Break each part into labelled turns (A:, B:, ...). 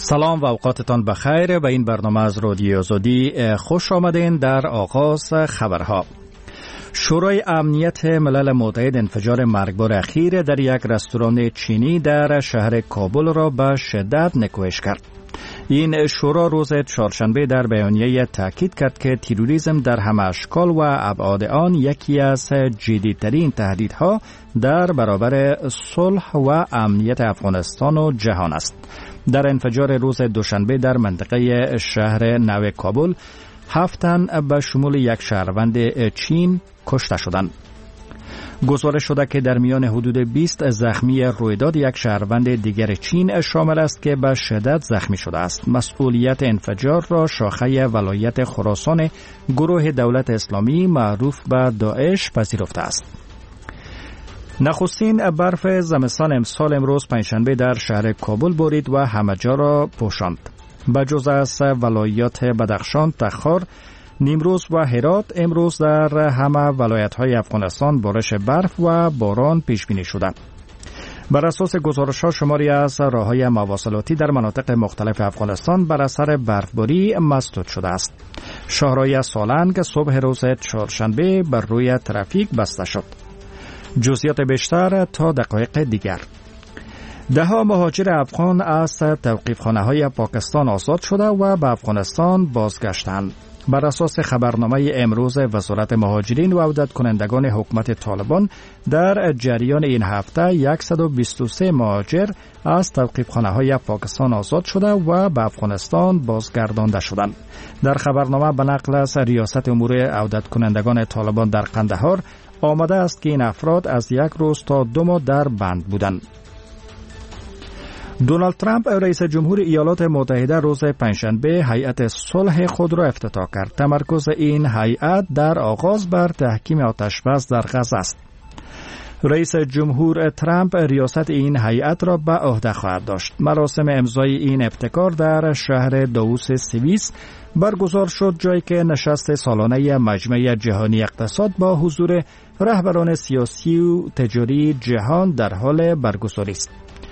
A: سلام و اوقاتتان بخیر. به این برنامه از رادیو آزادی خوش آمدین. در آغاز خبرها، شورای امنیت ملل متحد انفجار مرگبار اخیر در یک رستوران چینی در شهر کابل را به شدت نکوهش کرد. این شورا روز چهارشنبه در بیانیه تاکید کرد که تروریسم در همه اشکال و ابعاد آن یکی از جدیدترین تهدیدها در برابر صلح و امنیت افغانستان و جهان است. در انفجار روز دوشنبه در منطقه شهر نو کابل 7 تن به شمول یک شهروند چین کشته شدند. گزارش شده که در میان حدود 20 زخمی رویداد یک شهروند دیگر چین شامل است که به شدت زخمی شده است. مسئولیت انفجار را شاخه ولایت خراسان گروه دولت اسلامی معروف به داعش پذیرفته است. نخستین برف زمستان امسال امروز پنجشنبه در شهر کابل بارید و همه جا را پوشاند. بجز از ولایات بدخشان، تخار، نیمروز و هرات، امروز در همه ولایت‌های افغانستان بارش برف و باران پیش بینی شده. بر اساس گزارش‌ها شماری از راه‌های مواصلاتی در مناطق مختلف افغانستان بر اثر برفباری مسدود شده است. شاهراه سالنگ صبح روز چهارشنبه بر روی ترافیک بسته شد. جزئیات بیشتر تا دقایق دیگر. ده‌ها مهاجر افغان از توقیفخانه‌های پاکستان آزاد شده و به افغانستان بازگشتند. بر اساس خبرنامه امروز وزارت مهاجرین و عودت کنندگان حکومت طالبان، در جریان این هفته 123 مهاجر از توقیفخانه‌های پاکستان آزاد شده و به افغانستان بازگردانده شدند. در خبرنامه به نقل از ریاست امور عودت کنندگان طالبان در قندهار آمده است که این افراد از 1 روز تا 2 ماه در بند بودند. دونالد ترامپ رئیس جمهور ایالات متحده روز پنجشنبه هیئت صلح خود را افتتاح کرد. تمرکز این هیئت در آغاز بر تحکیم آتش‌بس در غزه است. رئیس جمهور ترامپ ریاست این هیئت را به عهده خواهد داشت. مراسم امضای این ابتکار در شهر داووس سوئیس برگزار شد، جایی که نشست سالانه مجمع جهانی اقتصاد با حضور رهبران سیاسی و تجاری جهان در حال برگزاری است.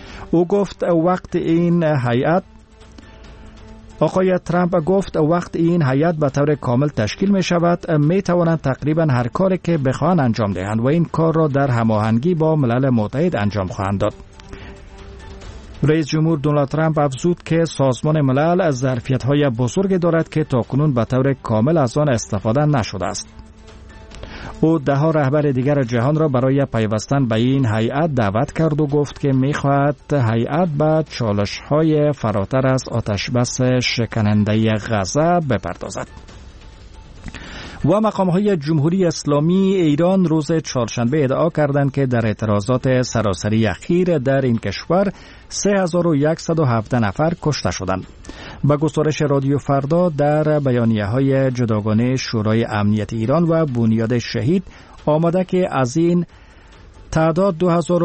A: آقای ترامپ گفت وقت این هیئت به طور کامل تشکیل می شود، می توانند تقریبا هر کاری که بخواهند انجام دهند و این کار را در هماهنگی با ملل متحد انجام خواهند داد. رئیس جمهور دونالد ترامپ افزود که سازمان ملل ظرفیت‌های بزرگی دارد که تاکنون به طور کامل از آن استفاده نشده است. او 10 رهبر دیگر جهان را برای پیوستن به این هیئت دعوت کرد و گفت که می‌خواهد هیئت به چالش‌های فراتر از آتش‌بس شکننده غزه بپردازد. و مقام‌های جمهوری اسلامی ایران روز چهارشنبه ادعا کردند که در اعتراضات سراسری اخیر در این کشور 3117 نفر کشته شدند. با گزارش رادیو فردا در بیانیه‌های جداگانه شورای امنیت ایران و بنیاد شهید آمده که از این تعداد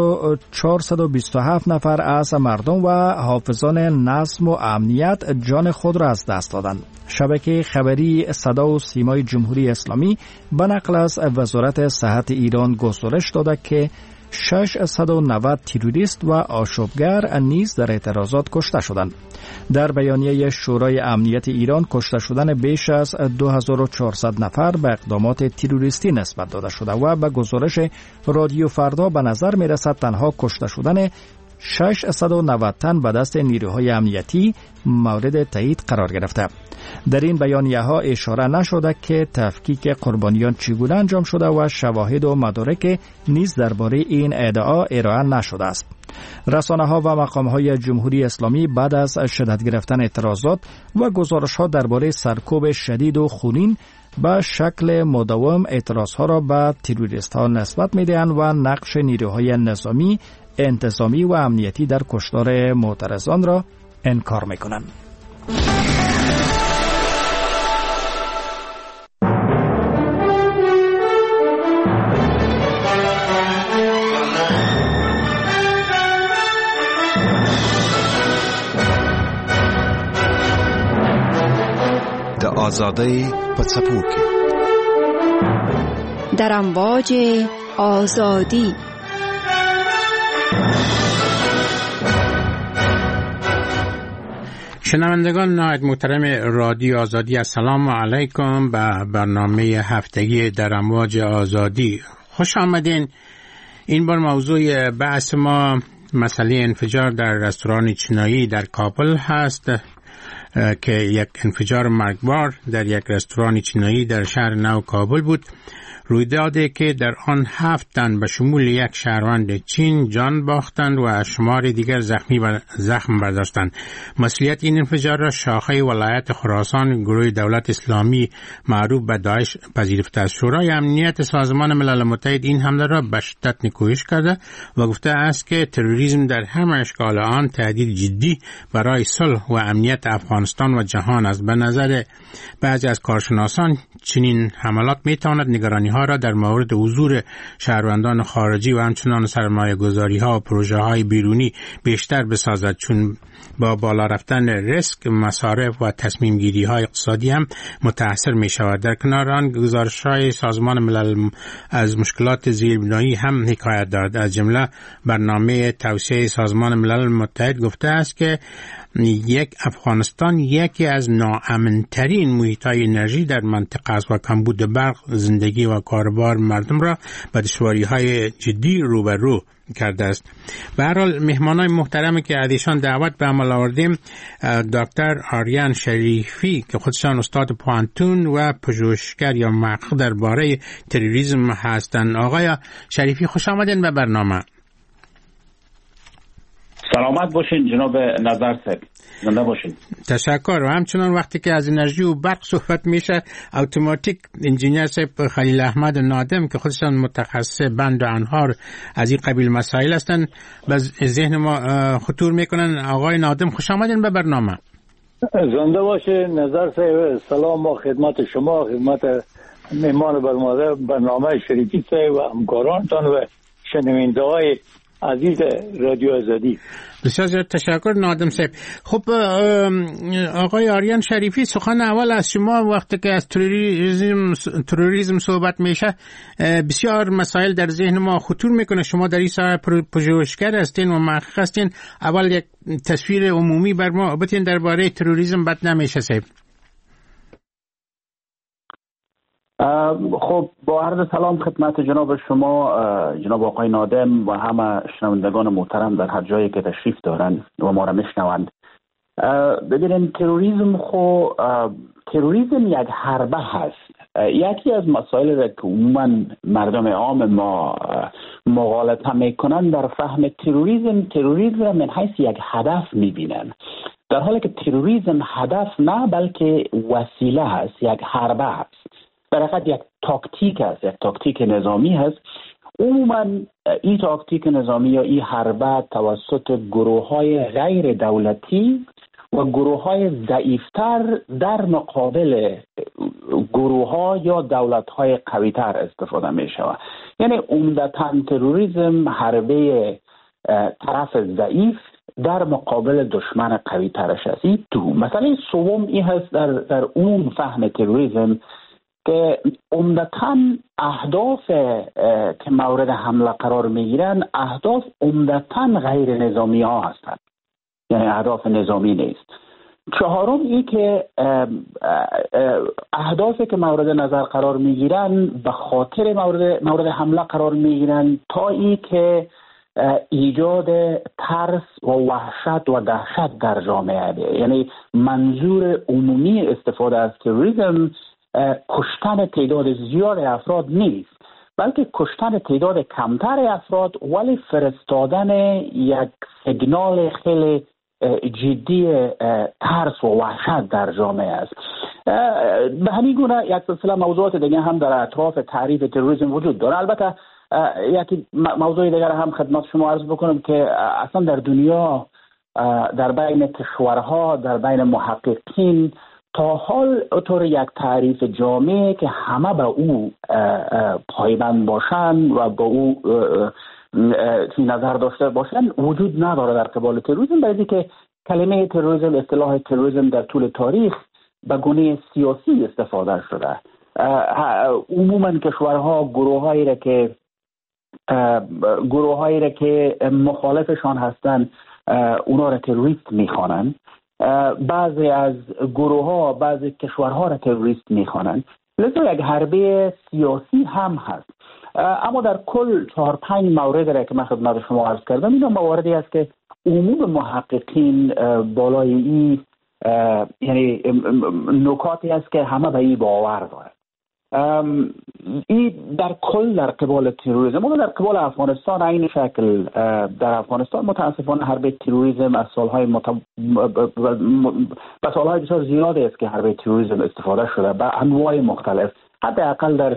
A: 2427 نفر از مردم و حافظان نظم و امنیت جان خود را از دست دادند. شبکه خبری صدا و سیمای جمهوری اسلامی به نقل از وزارت صحت ایران گزارش داده که 690 تروریست و آشوبگر نیز در اعتراضات کشته شدند. در بیانیه شورای امنیت ایران کشته شدن بیش از 2400 نفر به اقدامات تروریستی نسبت داده شده و به گزارش رادیو فردا به نظر می رسد تنها کشته شدن 690 تن به دست نیروهای امنیتی مورد تایید قرار گرفته. در این بیانیه ها اشاره نشده که تفکیک قربانیان چگونه انجام شده و شواهد و مدارک نیز درباره این ادعا ارائه نشده است. رسانه ها و مقام های جمهوری اسلامی بعد از شدت گرفتن اعتراضات و گزارش ها درباره سرکوب شدید و خونین به شکل مداوم اعتراض ها را به تروریست ها نسبت می دهند و نقش نیروهای نظامی، انتظامی و امنیتی در کشتار معترضان را انکار می کنند.
B: آزادی پڅپو کې
C: در امواج آزادی.
B: شنوندگان نهایت محترم رادیو آزادی، السلام علیکم به برنامه هفتگی در امواج آزادی خوش آمدین. این بار موضوع بحث ما مسئله انفجار در رستوران چینایی در کابل هست که یک انفجار مرگبار در یک رستوران چینایی در شهر نو کابل بود. رویدادی که در آن 7 تن به شمول یک شهروند چین جان باختند و شمار دیگر زخم برداشتند. مسئولیت این انفجار را شاخه ولایت خراسان گروه دولت اسلامی معروف به داعش پذیرفته است. شورای امنیت سازمان ملل متحد این حمله را به شدت نیکویش کرده و گفته است که تروریسم در همه اشکال آن تهدید جدی برای صلح و امنیت افغانستان و جهان است. به نظر بعضی از کارشناسان چنین حملات میتواند نگرانی ها را در مورد حضور شهروندان خارجی و همچنان سرمایه گذاری ها و پروژه های بیرونی بیشتر بسازد، چون با بالا رفتن ریسک مصارف و تصمیم گیری های اقتصادی هم متاثر می شود. در کنار آن گزارش های سازمان ملل از مشکلات زیربنایی هم حکایت دارد. از جمله برنامه توسعه سازمان ملل متحد گفته است که یک افغانستان یکی از ناامن‌ترین محیط‌های انرژی در منطقه است و کمبود برق زندگی و کاربار مردم را به دشواری‌های جدی روبرو کرده است. به هر حال مهمانای محترمی که از ایشان دعوت به عمل آوردیم، دکتر آریان شریفی که خودشان استاد پوانتون و پژوهشگر یا محقق درباره تروریسم هستند. آقای شریفی خوش آمدین به برنامه.
D: سلامت باشین جناب نظر صاحب، زنده باشین.
B: تشکر. و همچنان وقتی که از انرژی و برق صحبت میشه، اتوماتیک انجینیر صاحب خلیل احمد نادم که خودشان متخصص بند و انهار از این قبیل مسائل هستن به ذهن ما خطور میکنن. آقای نادم خوش آمدین به برنامه.
E: زنده باشین نظر صاحب. سلام و خدمت شما، خدمت مهمان برنامه شریفی صاحب و همکارانتان و شنونده های عزیز رادیو آزادی.
B: بسیار زیاد تشکر نادم صاحب. خب آقای آریان شریفی، سخن اول از شما. وقتی که از تروریسم صحبت میشه بسیار مسائل در ذهن ما خطور میکنه. شما در این ساحه پژوهشگر هستین و محقق هستین. اول یک تصویر عمومی بر ما بتین درباره تروریسم بد نمیشه صاحب.
D: خب با عرض سلام خدمت جناب شما، جناب آقای نادم و همه شنوندگان محترم در هر جایی که تشریف دارن و ما را میشنوند. ببینید تروریسم یک حربه هست. یکی از مسائل که عموما مردم عام ما مغالطه میکنن در فهم تروریسم را من حیث یک هدف میبینن، در حالی که تروریسم هدف نه بلکه وسیله هست، یک حربه هست، در حقیقت یک تاکتیک است، یک تاکتیک نظامی هست. عموما این تاکتیک نظامی یا این حربه توسط گروه‌های غیر دولتی و گروه‌های ضعیفتر در مقابل گروه‌ها یا دولت‌های قوی‌تر استفاده می‌شود. یعنی عمدتاً تروریسم حربه طرف ضعیف در مقابل دشمن قوی‌ترش است. این مثلا سوم این هست در عموم فهم تروریسم که عمدتاً اهداف که مورد حمله قرار میگیرن اهداف عمدتاً غیر نظامی ها هستند، یعنی اهداف نظامی نیست. چهارم این که اهدافی که مورد نظر قرار میگیرن به خاطر مورد حمله قرار میگیرن تا این که ایجاد ترس و وحشت و دهشت در جامعه ده. یعنی منظور عمومی استفاده از تروریسم کشتن تعداد زیاد افراد نیست، بلکه کشتن تعداد کمتر افراد ولی فرستادن یک سیگنال خیلی جدی ترس و وحشت در جامعه است. به همین گونه یک سلسله موضوعات دیگه هم در اطراف تعریف تروریسم وجود داره. البته یکی موضوع دیگر هم خدمت شما عرض بکنم که اصلا در دنیا در بین کشورها، در بین محققین تا حال اطور یک تعریف جامع که همه به او پایبند باشند و به او نظر داشته باشند وجود نداره در قبال تروریسم، برای که کلمه تروریسم، اصطلاح تروریسم در طول تاریخ به گونه سیاسی استفاده شده. عموما کشورها گروهایی را که مخالفشان هستند اونا را تروریست میخوانند بعضی از گروه ها بعضی کشورها را تروریست میخوانند. لذا یک حربه سیاسی هم هست. اما در کل 4-5 مورد را که من خدمت شما عرض کردم، اینا مواردی است که عموم محققین بالای این یعنی نکاتی است که همه به این باور دارند. این در کل در قبال تروریسم و در قبال افغانستان این شکل. در افغانستان متاسفانه حرب تروریسم از سالهای سالهای بسیار زیادی است که حرب تروریسم استفاده شده به انواع مختلف. حداقل در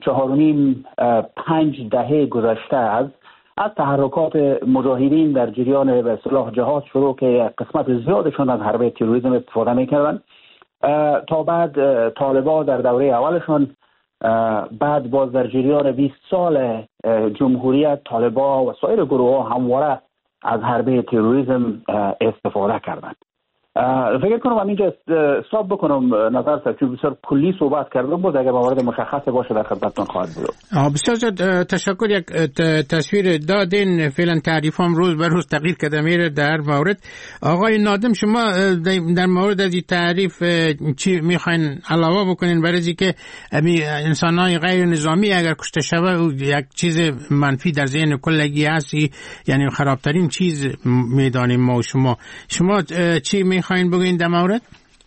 D: 4.5-5 دهه گذشته از تحرکات مجاهدین در جریان به اصطلاح جهاد شروع که قسمت زیادشون از حرب تروریسم استفاده میکردن تا بعد طالبان در دوره اولشون، بعد باز در جریان 20 سال جمهوریت طالبان و سایر گروه ها همواره از حرب تروریسم استفاده کردند. فکر کنم من اینجا استاپ بکنم نظر سر چون بسیار کلی صحبت کردم بود. اگر موارد مشخص باشه در خدمتتون خواهد بود.
B: بسیار زیاد تشکر. یک تصویر دادین، فعلا تعریفام روز به روز تغییر کرده میره در مورد. آقای نادم شما در مورد از این تعریف چی میخواین علاوه بکنین برای اینکه انسانای غیر نظامی اگر کشته شوه یک چیز منفی در ذهن کلگی هست، یعنی خرابترین چیز میدانیم ما و شما چی میخواین بگوین در مورد؟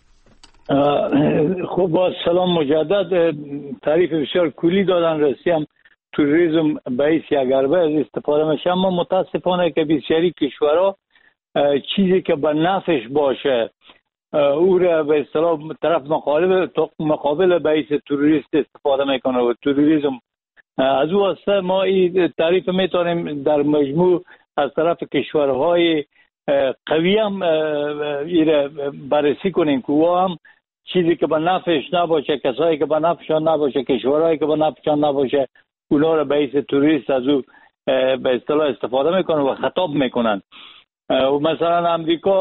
E: خب با سلام مجدد. تعریف بسیار کلی دادن. رسیم تروریسم باعث یک حربه از استفاده میشه، اما متاسفانه که بسیاری کشورها چیزی که به نفعش باشه او را به اصطلاح طرف مقابل باعث تروریست استفاده میکنه و تروریسم از او واسه ما این تعریف میتونیم در مجموع از طرف کشورهای قوی هم ایره بررسی کنیم که او هم چیزی که به نفعش نباشه، کسایی که به نفعشان نباشه، کشورهایی که به نفعشان نباشه، اونا رو باعث تروریست از او به اصطلاح استفاده میکنن و خطاب میکنن. و مثلا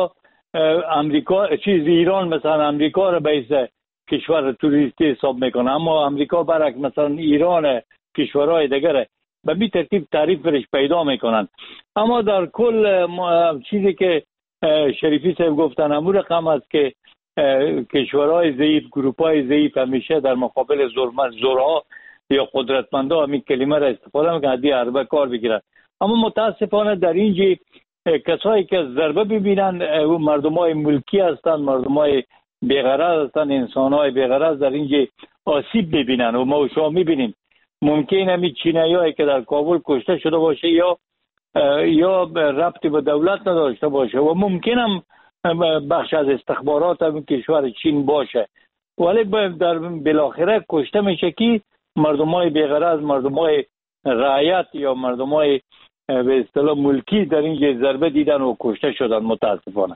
E: ایران مثلا امریکا رو باعث کشور توریستی حساب میکنه، اما امریکا برعکس مثلا ایران کشورهای دیگره به بی ترتیب تعریفش پیدا میکنن. اما در کل چیزی که شریفی صاحب گفتن همون رقم است که کشورهای ضعیف، گروپهای ضعیف همیشه در مقابل زورها یا قدرتمندا همین کلمه را استفاده میکنن دی حربه کار بگیرن. اما متاسفانه در اینجا کسایی که ضربه ببینن مردمای ملکی هستن، مردمای بی‌غرض هستن، انسانهای بی‌غرض در اینجا آسیب ببینن و ما شما میبینیم ممکن همین چینایی‌هایی که در کابل کشته شده باشه یا ربطی به دولت نداشته باشه و ممکن هم بخش از استخبارات هم کشور چین باشه، ولی در بالاخره کشته میشه که مردمای بی‌غرض، مردمای رعیت یا مردمای به اصطلاح ملکی در اینجا ضربه دیدن و کشته شدن متاسفانه.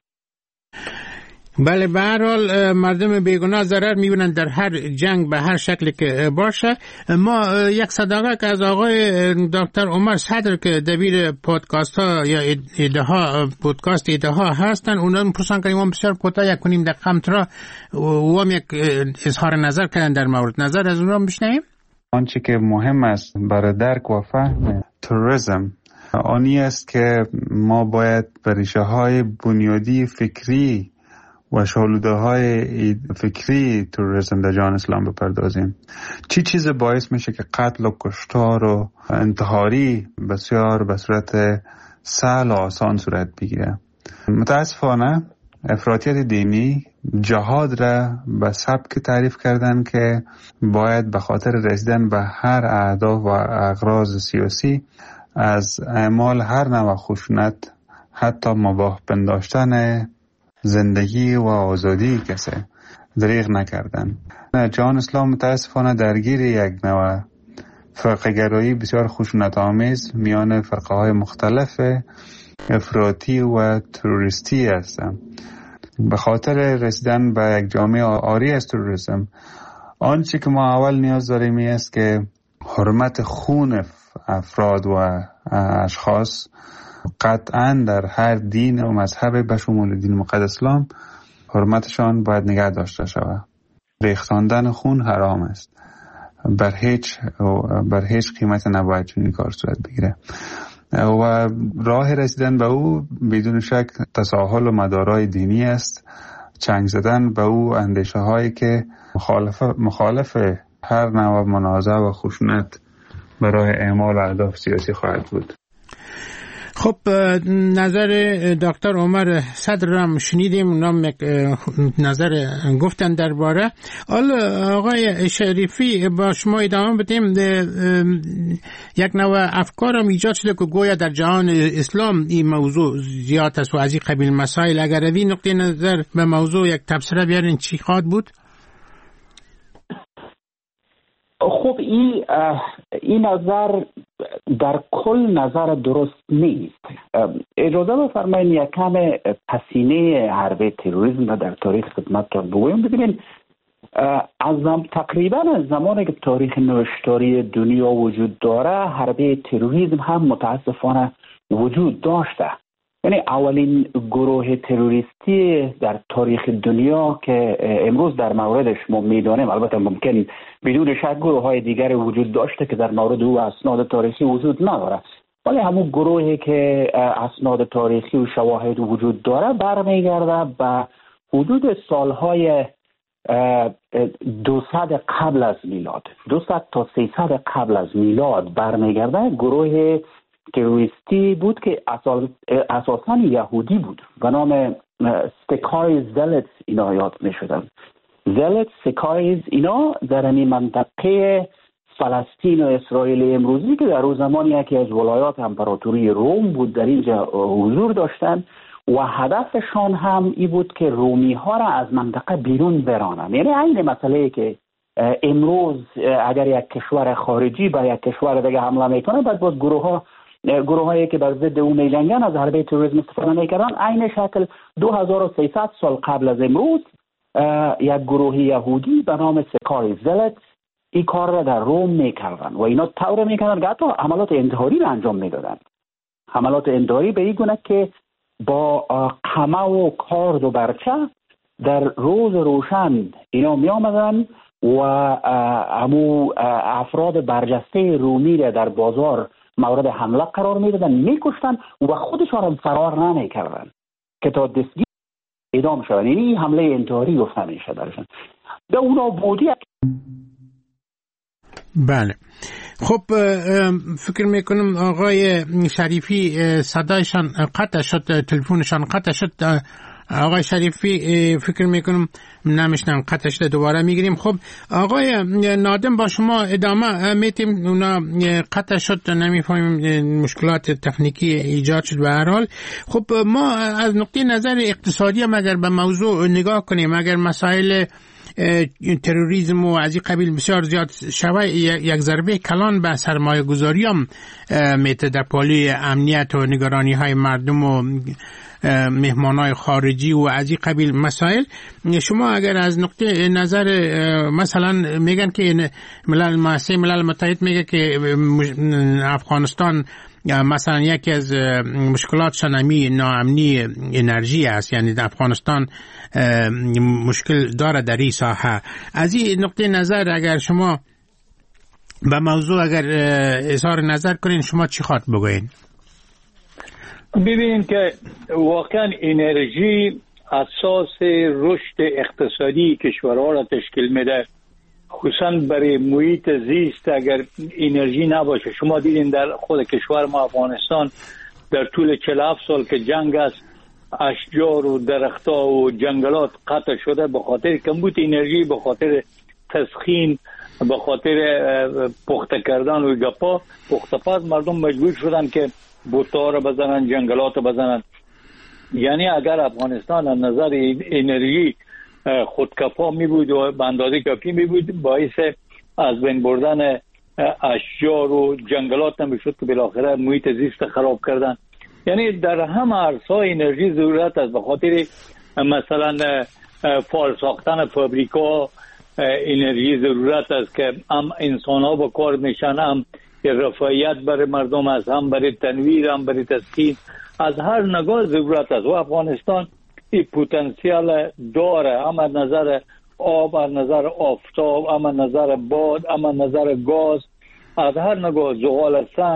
B: بله، به هر حال مردم بیگناه ضرر میبینن در هر جنگ به هر شکلی که باشه. ما یک صداقه که از آقای دکتر عمر صدر که دبیر پودکاست ها یا پودکاست ایده ها هستن، اونا پرسان کنیم ما بسیار کوتاه یک کنیم دقیقه را و هم یک اظهار نظر کردن در مورد. نظر از اونا بشنویم.
F: آنچه که مهم است برای درک و فهم تروریسم آنی است که ما باید به ریشه های بنیادی فکری و شالوده های فکری تروریسم در جهان اسلام بپردازیم. چیز باعث میشه که قتل و کشتار و انتحاری بسیار به صورت سهل و آسان صورت بگیره؟ متاسفانه افراطیت دینی جهاد را به سبک تعریف کردن که باید به خاطر رسیدن به هر اهداف و اغراض سیاسی از اعمال هر نوع خشونت، حتی مباح پنداشتن زندگی و آزادی کسی دریغ نکردن. جهان اسلام متاسفانه درگیر یک نوع فرقه گرایی بسیار خشونت آمیز میان فرقه های مختلف افراطی و تروریستی هستند. به خاطر رسیدن به یک جامعه عاری از تروریسم آنچه که ما اول نیاز داریم است که حرمت خون افراد و اشخاص قطعا در هر دین و مذهب به شمول دین مقدس اسلام حرمتشان باید نگه داشته شود. ریختاندن خون حرام است. بر هیچ قیمت نباید چنین کار صورت بگیره. و راه رسیدن به او بدون شک تساهل و مدارای دینی است. چنگ زدن به او اندیشه هایی که مخالف هر نوع منازعه و خشونت برای اعمال اهداف سیاسی خواهد بود.
B: خب نظر دکتر عمر صدر را شنیدیم، نام نظر گفتن درباره. حالا آقای شریفی با شما ادامه بدیم. یک نوع افکار هم ایجاد شده که گویا در جهان اسلام این موضوع زیاد است و از این قبیل مسائل. اگر از این نقطه نظر به موضوع یک تبصره بیارین چی خواهد بود؟
D: خب این نظر در کل نظر درست نیست. اجازه بفرمایید یک کم پسینه حرب تروریسم در تاریخ خدمتتان بگویم. ببینید تقریبا از زمانی که تاریخ نوشتاری دنیا وجود داره حرب تروریسم هم متاسفانه وجود داشته. یعنی اولین گروه تروریستی در تاریخ دنیا که امروز در موردش ما میدانیم، البته ممکن بدون شک گروه های دیگر وجود داشته که در مورد او اسناد تاریخی وجود نداره، ولی همون گروهی که اسناد تاریخی و شواهد وجود داره برمیگرده به حدود سالهای 200 قبل از میلاد، 200 تا 300 قبل از میلاد برمیگرده. گروه تروریستی بود که اساساً یهودی بود و نام سکای زلتس اینا یاد می شدن. زلتس، سکایز اینا در این منطقه فلسطین و اسرائیل امروزی که در اون زمان یکی از ولایات امپراتوری روم بود در اینجا حضور داشتن و هدفشان هم این بود که رومی ها را از منطقه بیرون برانن. یعنی این مسئله که امروز اگر یک کشور خارجی به یک کشور دیگه حمله میکنه بعد باز گروه هایی که بر ضد او میجنگن از حربه تروریسم استفاده میکردن. عین شکل 2300 سال قبل از امروز یک گروه یهودی به نام سکای زلت این کار را در روم میکردن و اینا طور میکردن که حتی عملات انتحاری را انجام میدادن. عملات انتحاری به این گونه که با قمع و کارد و برچه در روز روشن اینا می آمدن و همو افراد برجسته رومی را در بازار مورد حمله قرار میدادن، میکشتن و خودشان هم فرار نمیکردن که تا دستگیر اعدام شدن. یعنی حمله انتحاری گفته میشه درشان. به اونا بودی.
B: بله. خب فکر میکنم آقای شریفی صدایشان قطع شد، تلفنشان قطع شد. آقای شریفی فکر میکنم نمیشنم، قطع شده، دوباره میگیریم. خب آقای نادم با شما ادامه میتیم. اونا قطع شد، نمیفهمیم، مشکلات تکنیکی ایجاد شد. به هر حال خب ما از نقطه نظر اقتصادی هم اگر به موضوع نگاه کنیم، اگر مسائل تروریسم و از این قبیل بسیار زیاد شوه، یک ضربه کلان به سرمایه گذاری هم میته در پالی امنیت و نگرانی های مردم و مهمانای خارجی و از این قبیل مسائل. شما اگر از نقطه نظر مثلا میگن که مؤسسه ملل متحد میگه که افغانستان مثلا یکی از مشکلات ناامنی انرژی است، یعنی در افغانستان مشکل داره در این ساحه. از این نقطه نظر اگر شما به موضوع اگر اظهار نظر کنین، شما چی خواهد بگوین؟
E: ببینید که واقعا انرژی اساس رشد اقتصادی کشورها را تشکیل میده، خصوصا برای محیط زیست. اگر انرژی نباشه، شما دیدین در خود کشور ما افغانستان در طول 47 سال که جنگ است، اشجار و درختها و جنگلات قطع شده به خاطر کمبود انرژی، به خاطر تسخین، به خاطر پخته کردن و گپا پختپز مردم مجبور شدن که بوتا رو بزنن، جنگلات رو بزنن. یعنی اگر افغانستان از نظر انرژی خودکفا می بود و به اندازه کافی می بود، باعث از بین بردن اشجار و جنگلات نمیشد که بالاخره محیط زیست خراب کردن. یعنی در همه عرصه‌های انرژی ضرورت است. به خاطر مثلا فال ساختن فابریکا انرژی ضرورت است که هم انسان ها با کار میشن، هم رفاهیت برای مردم است، هم برای تنویر، هم برای تسکین. از هر نگاه ضرورت است و افغانستان این پتانسیل داره، هم از نظر آب، از نظر آفتاب، هم از نظر باد، هم از نظر گاز، از هر نگاه زغال سنگ.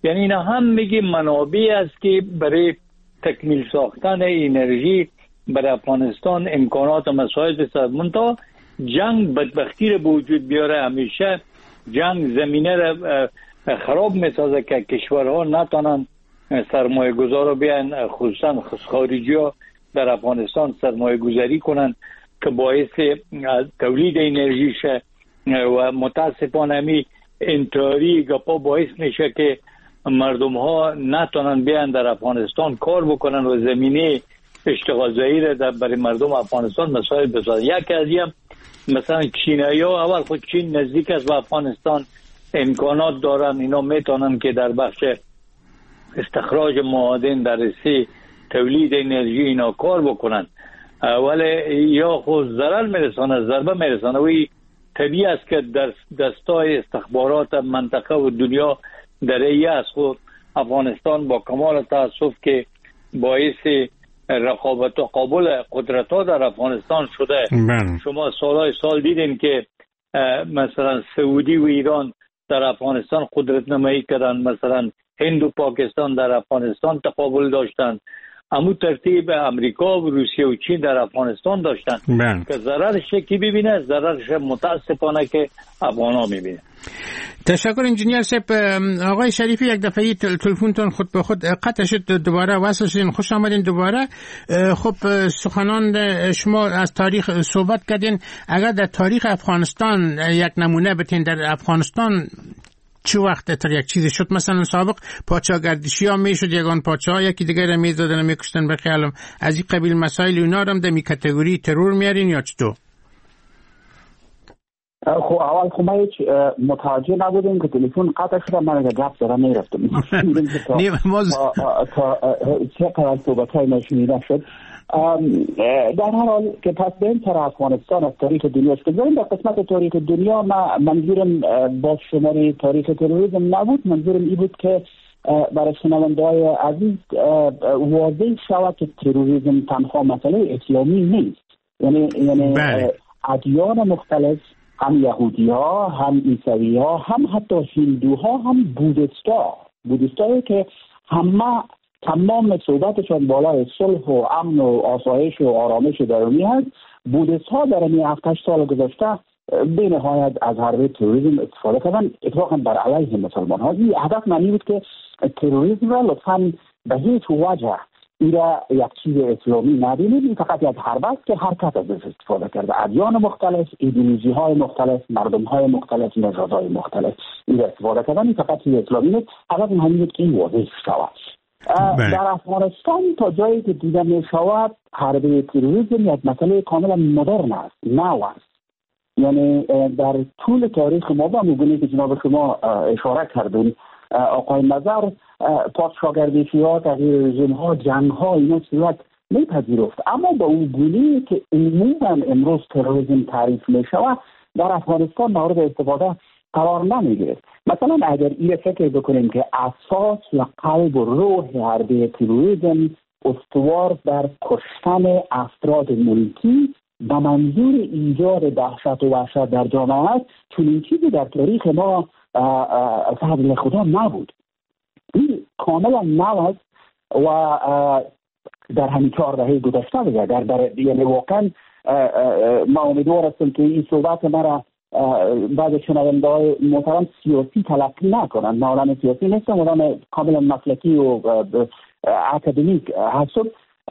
E: یعنی اینا هم میگیم منابعی است که برای تکمیل ساختن انرژی برای افغانستان امکانات و مسائل بسازد. منتها جنگ بدبختی رو به وجود بیاره. همیشه جنگ زمینه رو خراب میسازه که کشورها نتونن سرمایه گذار رو بیان، خصوصا خارجی ها در افغانستان سرمایه گذاری کنن که باعث تولید انرژی شه و متاسفانه می انتحاری گپا باعث میشه که مردم ها نتونن بیان در افغانستان کار بکنن و زمینه اشتغال زایی برای مردم افغانستان مسائل بسازن. یک از هم مثلا چینایی ها، اول خود چین نزدیک است به افغانستان، امکانات دارن، اینا میتونن که در بخش استخراج معادن در رشته تولید انرژی اینا کار بکنن، ولی یا خود ضرر میرسانه، ضربه میرسانه. وی طبیعی است که در دستای استخبارات منطقه و دنیا در ای است. خود افغانستان با کمال تاسف که باعث رقابت و قابل قدرت ها در افغانستان شده. شما سال دیدین که مثلا سعودی و ایران در افغانستان قدرت نمایی کردن، مثلا هند و پاکستان در افغانستان تقابل داشتن، همون ترتیب امریکا و روسیه و چین در افغانستان داشتن که ضررش کی ببینه، ضررش متاسفانه که افغانا میبینه.
B: تشکر انجینیر صاحب. آقای شریفی یک دفعه تلفنتون خود به خود قطع شد، دوباره وصل شدین. خوش آمدین دوباره. خب سخنان شما از تاریخ صحبت کردین. اگر در تاریخ افغانستان یک نمونه بتین، در افغانستان چه وقت تر یک چیزی شد؟ مثلا سابق پادشاهگردشی ها میشد، یگان پادشاه یکی دیگر رو میزدن میکشتن، به خیالم از این قبیل مسائل اینا رو هم در می کاتگوری ترور میارین یا چطور؟
D: خب اول خب ما هیچ متوجه نبودیم که تلفن قطع شده، من اگر گفت دارم میرفتم تا چقدر صحبتهای نشنیده شد. در هر حال که پس به این طرح افغانستان از تاریخ دنیا است. بذاریم در قسمت تاریخ دنیا منظورم با شماره تاریخ تروریسم نبود، منظورم این بود که برای شنونده‌های عزیز واضح شود که تروریسم تنها مسئله اسلامی نیست. یعنی ادیان مختلف، هم یهودی ها، هم عیسوی ها، هم حتی هندوها، هم بودیستایی که همه تمام صحبتشان بالای صلح و امن و آسایش و آرامش درونی هست. بودیست ها در این 7-8 سال گذشته به نهایت از حربه تروریسم استفاده کردن، اتفاقا بر علیه مسلمان ها. این هدف معنی بود که تروریسم را لطفاً به هیچ وجه ایرا یک چیز اسلامی نبینید، این فقط یک حرب است که هر کس ازش استفاده کرده. ادیان مختلف، ایدئولوژی های مختلف، مردم های مختلف، نژادهای مختلف ایرا استفاده کردن، این فقط چیز اسلامی نیست. هدف همین بود که این واضح شود. در افغانستان تا جایی که دیده می شود حرب تروریسم یک مسئله کاملا مدرن است، نو است. یعنی در طول تاریخ ما با مگونی که جناب شما اشاره کردون، آقای نظر، پادشاهگردشی ها، تغییر رژیم ها، جنگ ها، اینا صورت میپذیرفت، اما با اون گونه‌ای که عموما امروز تروریسم تعریف می شود در افغانستان مورد استفاده قرار نمیگیرد. مثلا اگر این فکر بکنیم که اساس و قلب و روح حربه تروریسم استوار در کشتن افراد ملکی به منظور ایجاد دهشت و وحشت در جامعه است، چون این چیزی در تاریخ ما فضل خدا نبود. این کاملا نو است و در همین 4 دهه گذشته دیگر یعنی واقعا ما امیدوار هستم که این صحبت مرا بعد شنونده‌های محترم سیاسی تلقی نکنند. ما آدم سیاسی نیستم، آدم کاملا مسلکی و اکادمیک هستم.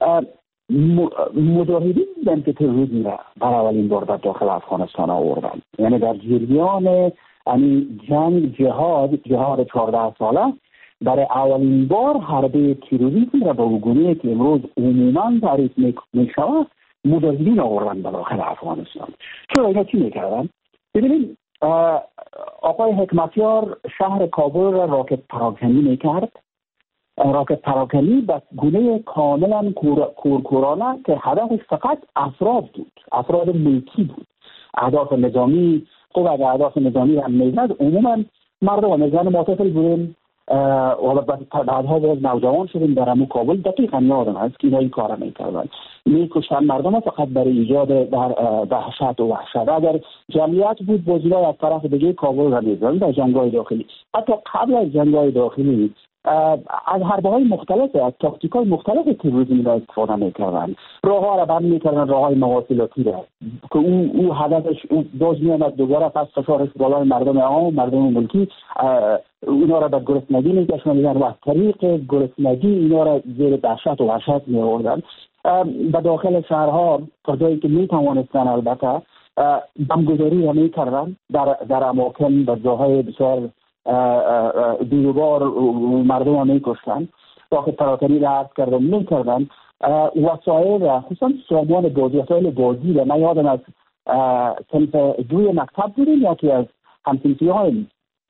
D: مجاهدین بودن که تروریسم را برای اولین بار در داخل افغانستان آوردن. یعنی در جریان جنگ جهاد 14 ساله برای اولین بار حربه تروریسم را به گونه‌ای که امروز عموما تعریف می‌شود مجاهدین آوردن به داخل افغانستان. چرا اینا چی می‌کردن؟ ببینید آقای حکمتیار شهر کابل را راکت پراکنی می‌کرد. راکت پراکنی به گونه کاملا کورکورانه که هدفش فقط افراد بود، افراد ملکی بود. اهداف نظامی، خب اگر اهداف نظامی هم میزد عموما مردم و نظام معتقل بودن و بعدها باز نوجوان شدیم در همون کابل. دقیقا یادم هست که اینا این کار میکردن، میکشتن مردم فقط برای ایجاد دهشت و وحشت. اگر جمعیت بود بازی‌ها از طرف دیگه کابل را می‌زدن در جنگ‌های داخلی. حتی قبل از جنگ‌های داخلی از حربه‌های مختلف، از تاکتیک‌های مختلف تروریسم را استفاده می‌کردن. راه‌ها را بند می‌کردن، راه‌های مواصلاتی را که او هدفش باز می‌آمد دوباره پس فشارش بالای مردم عام، مردم ملکی، اینا را به گرسنگی می‌کشاندن و از طریق گرسنگی اینا را زیر دهشت و وحشت می‌آوردن. به داخل شهرها تا جایی که می‌توانستن البته بمبگذاری را می‌کردن در اماکن و جاهای بسیار دیوبار مردم ها می‌کشتن. واقع پراتنی را عرض کردن می‌کردن. وسایل خصوصا سامان بازی، وسایل بازی را من یادم از صنف 2 مکتب بودیم، یکی از همسنفی‌هایم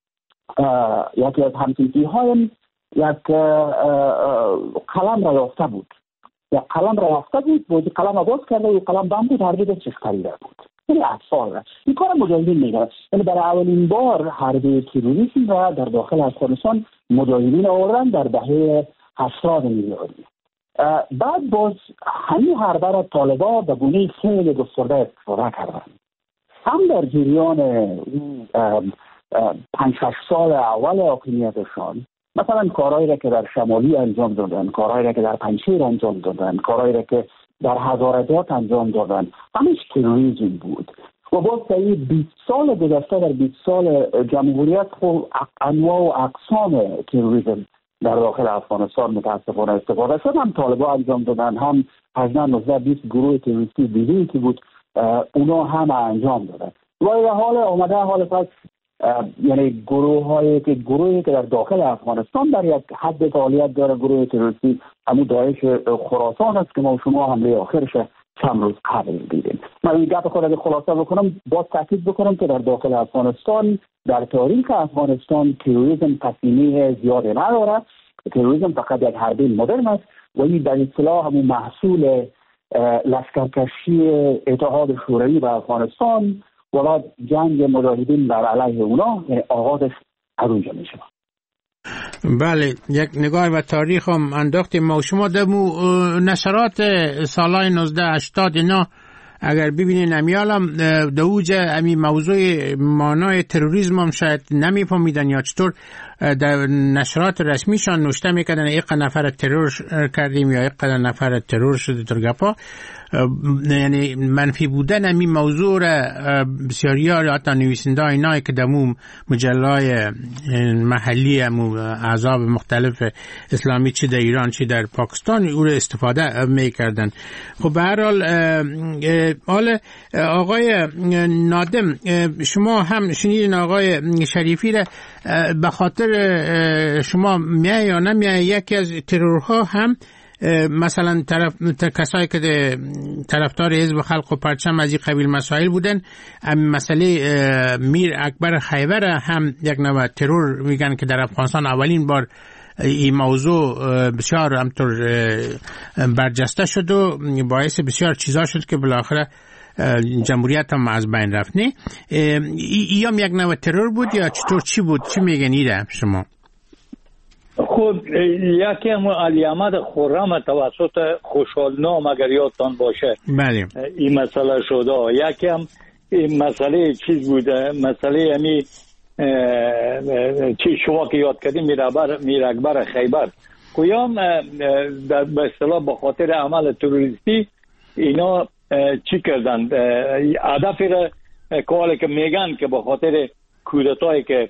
D: یک قلم را یافته بود. یک قلم را یافته بود، بازی قلم را باز کرده و قلم بم بود، هر دو دستش خریده بود. یعنی اطفال را این کار مجاهدین می‌کردن. یعنی برای اولین بار حرب تروریسم را در داخل افغانستان مجاهدین آوردن در دهه 80 میلادی. بعد باز همین حرب را طالبان به گونه خیلی گسترده استفاده کردن. هم در جریان 5-6 سال اول حاکمیتشان، مثلا کارهایی را که در شمالی انجام دادن، کارهایی را که در پنجشیر انجام دادن، کارهایی را که در هزارجات انجام دادن، همش تروریسم بود. و باز طی 20 سال گذشته، در 20 سال جمهوریت خب انواع و اقسام تروریسم در داخل افغانستان متاسفانه استفاده شد. هم طالبان انجام دادن، هم 18-19-20 گروه تروریستی دیگه که بود اونا هم انجام دادن. و حال آمده حال پس یعنی گروهی که در داخل افغانستان در یک حد فعالیت داره، گروه تروریستی همون داعش خراسان است که ما شما حمله آخرش چند روز قبل دیدیم. من این گپ خود خلاصه بکنم، باز تاکید بکنم که در داخل افغانستان، در تاریخ افغانستان تروریسم تصمیمی زیادی نداره. تروریسم فقط یک حربه مدرن است و این در اصطلاح همون محصول لشکرکشی اتحاد شوروی به افغانستان و جنگ مجاهدین بر علیه اونا، یعنی آغازش از اونجا میشه.
B: بله، یک نگاه به تاریخ هم انداختیم ما شما. در نشرات سالهای 1980 اینا اگر ببینین امیالم دوج امی موضوع مانای تروریسم هم شاید نمیفهمیدن یا چطور در نشرات رسمیشان نوشته میکردن یک نفر ترور کردیم یا یک نفر ترور شده ترگپا. یعنی منفی بودن امی موضوع را بسیاری ها حتی نویسنده اینایی که دمو مجلای محلی امو احزاب مختلف اسلامی چی در ایران چی در پاکستان او را استفاده میکردن. خب به هر حال آقای نادم، شما هم شنیدین آقای شریفی را، به خاطر شما میای یا نمیای یکی از ترورها هم مثلا کسایی که طرفدار حزب خلق و پرچم از این قبیل مسائل بودن، مسئله میر اکبر خیبر هم یک نوع ترور میگن که در افغانستان اولین بار این موضوع بسیار همطور برجسته شد و باعث بسیار چیزا شد که بالاخره جمهوریت هم از بین رفت. نه هم یک نوع ترور بود یا چطور چی بود؟ چی میگن ایره شما؟
E: خب یکی هم علی احمد خرم توسط خوشحالنام اگر یادتان باشه
B: بله
E: این مسئله شده. یکی هم این مسئله چیز بوده، مسئله همی چی شما که یاد کردیم میر اکبر خیبر کویام در به اصطلاح به خاطر عمل تروریستی اینا چی کردن، هدفی را کوالی که میگن که به خاطر کودتایی که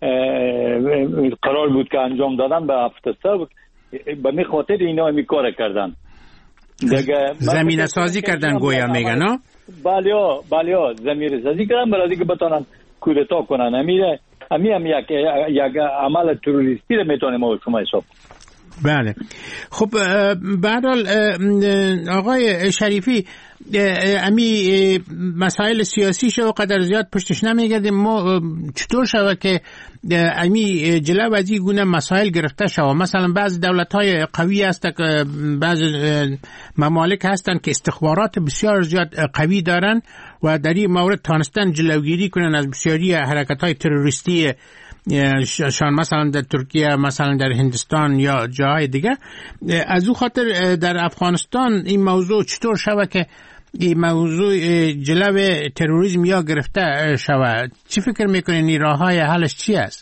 E: قرار بود که انجام دادن به افتسر بود، به می خاطر اینا همی کار کردن،
B: زمینه سازی کردن گویا میگن ها؟
E: بله ها زمینه سازی کردن برای که بتانن کودتا کنن. هم یک عمل تروریستی رو میتونیم ما شما حساب.
B: بله خب به هر حال آقای شریفی امی مسائل سیاسی شو قدر زیاد پشتش نمیگردیم. ما چطور شده که امی جلو از این گونه مسائل گرفته شده؟ مثلا بعض دولت‌های قوی هستند که بعض ممالک هستند که استخبارات بسیار زیاد قوی دارن و در این مورد تانستن جلوگیری کنن از بسیاری حرکت‌های تروریستی شان مثلا در ترکیه، مثلا در هندوستان یا جاهای دیگه. از او خاطر در افغانستان این موضوع چطور شود که این موضوع جلو تروریسم یا گرفته شود؟ چی فکر میکنین این راههای حلش چی است؟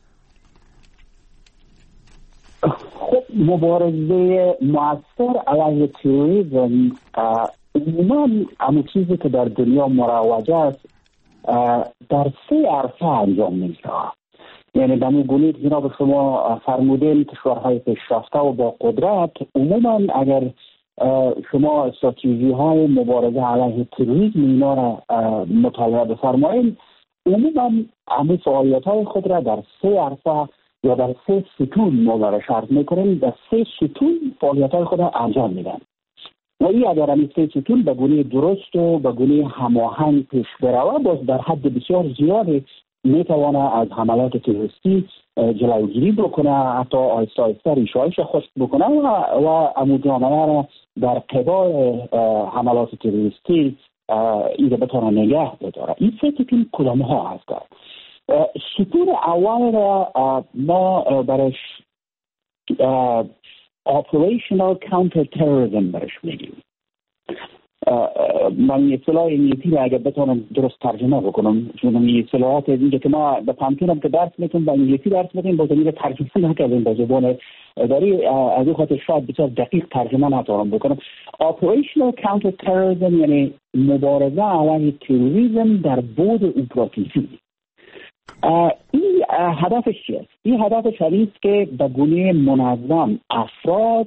D: خب مبارزه مؤثر علیه تروریسم عموما همون چیزی که در دنیا مروج است در 3 عرصه انجام میشه. یعنی به همون گونه که جناب شما فرمودین کشورهای پیشرفته و با قدرت عموما اگر شما استراتژی های مبارزه علیه تروریسم اینا را مطالعه بفرمایید، عموما همه فعالیت های خود را در 3 عرصه یا در 3 ستون ما را شرط میکنیم. در 3 ستون فعالیت های خود را انجام میدن و این اگر همین 3 ستون به گونه درست و به گونه هماهنگ پیش بروه، باز در حد بسیار زیادی میتوانه از حملات تروریستی جلوگیری بکنه، حتی آهسته آهسته ریشه‌هایش خشک بکنه و امو جامعه را در قبال حملات تروریستی این بتونه نگه بداره. این 3 ستون کدام ها هست؟ ستون اول را ما برش Operational Counter-Terrorism برش میگیم. من اصطلاح انگلیسی را اگر بتونم درست ترجمه بکنم، چون این اصطلاحات دیگه که ما به پانتونم که درس میکنم با انگلیسی درس میکنم، با زمین ترجمه نکردیم با زبان داری، از اون خاطر شاید بسیار دقیق ترجمه نتونم بکنم. Operational Counter-Terrorism یعنی مبارزه علیه تروریسم در بعد اپراتیوی. این هدفش چیست؟ این هدفش هست که به گونه منظم افراد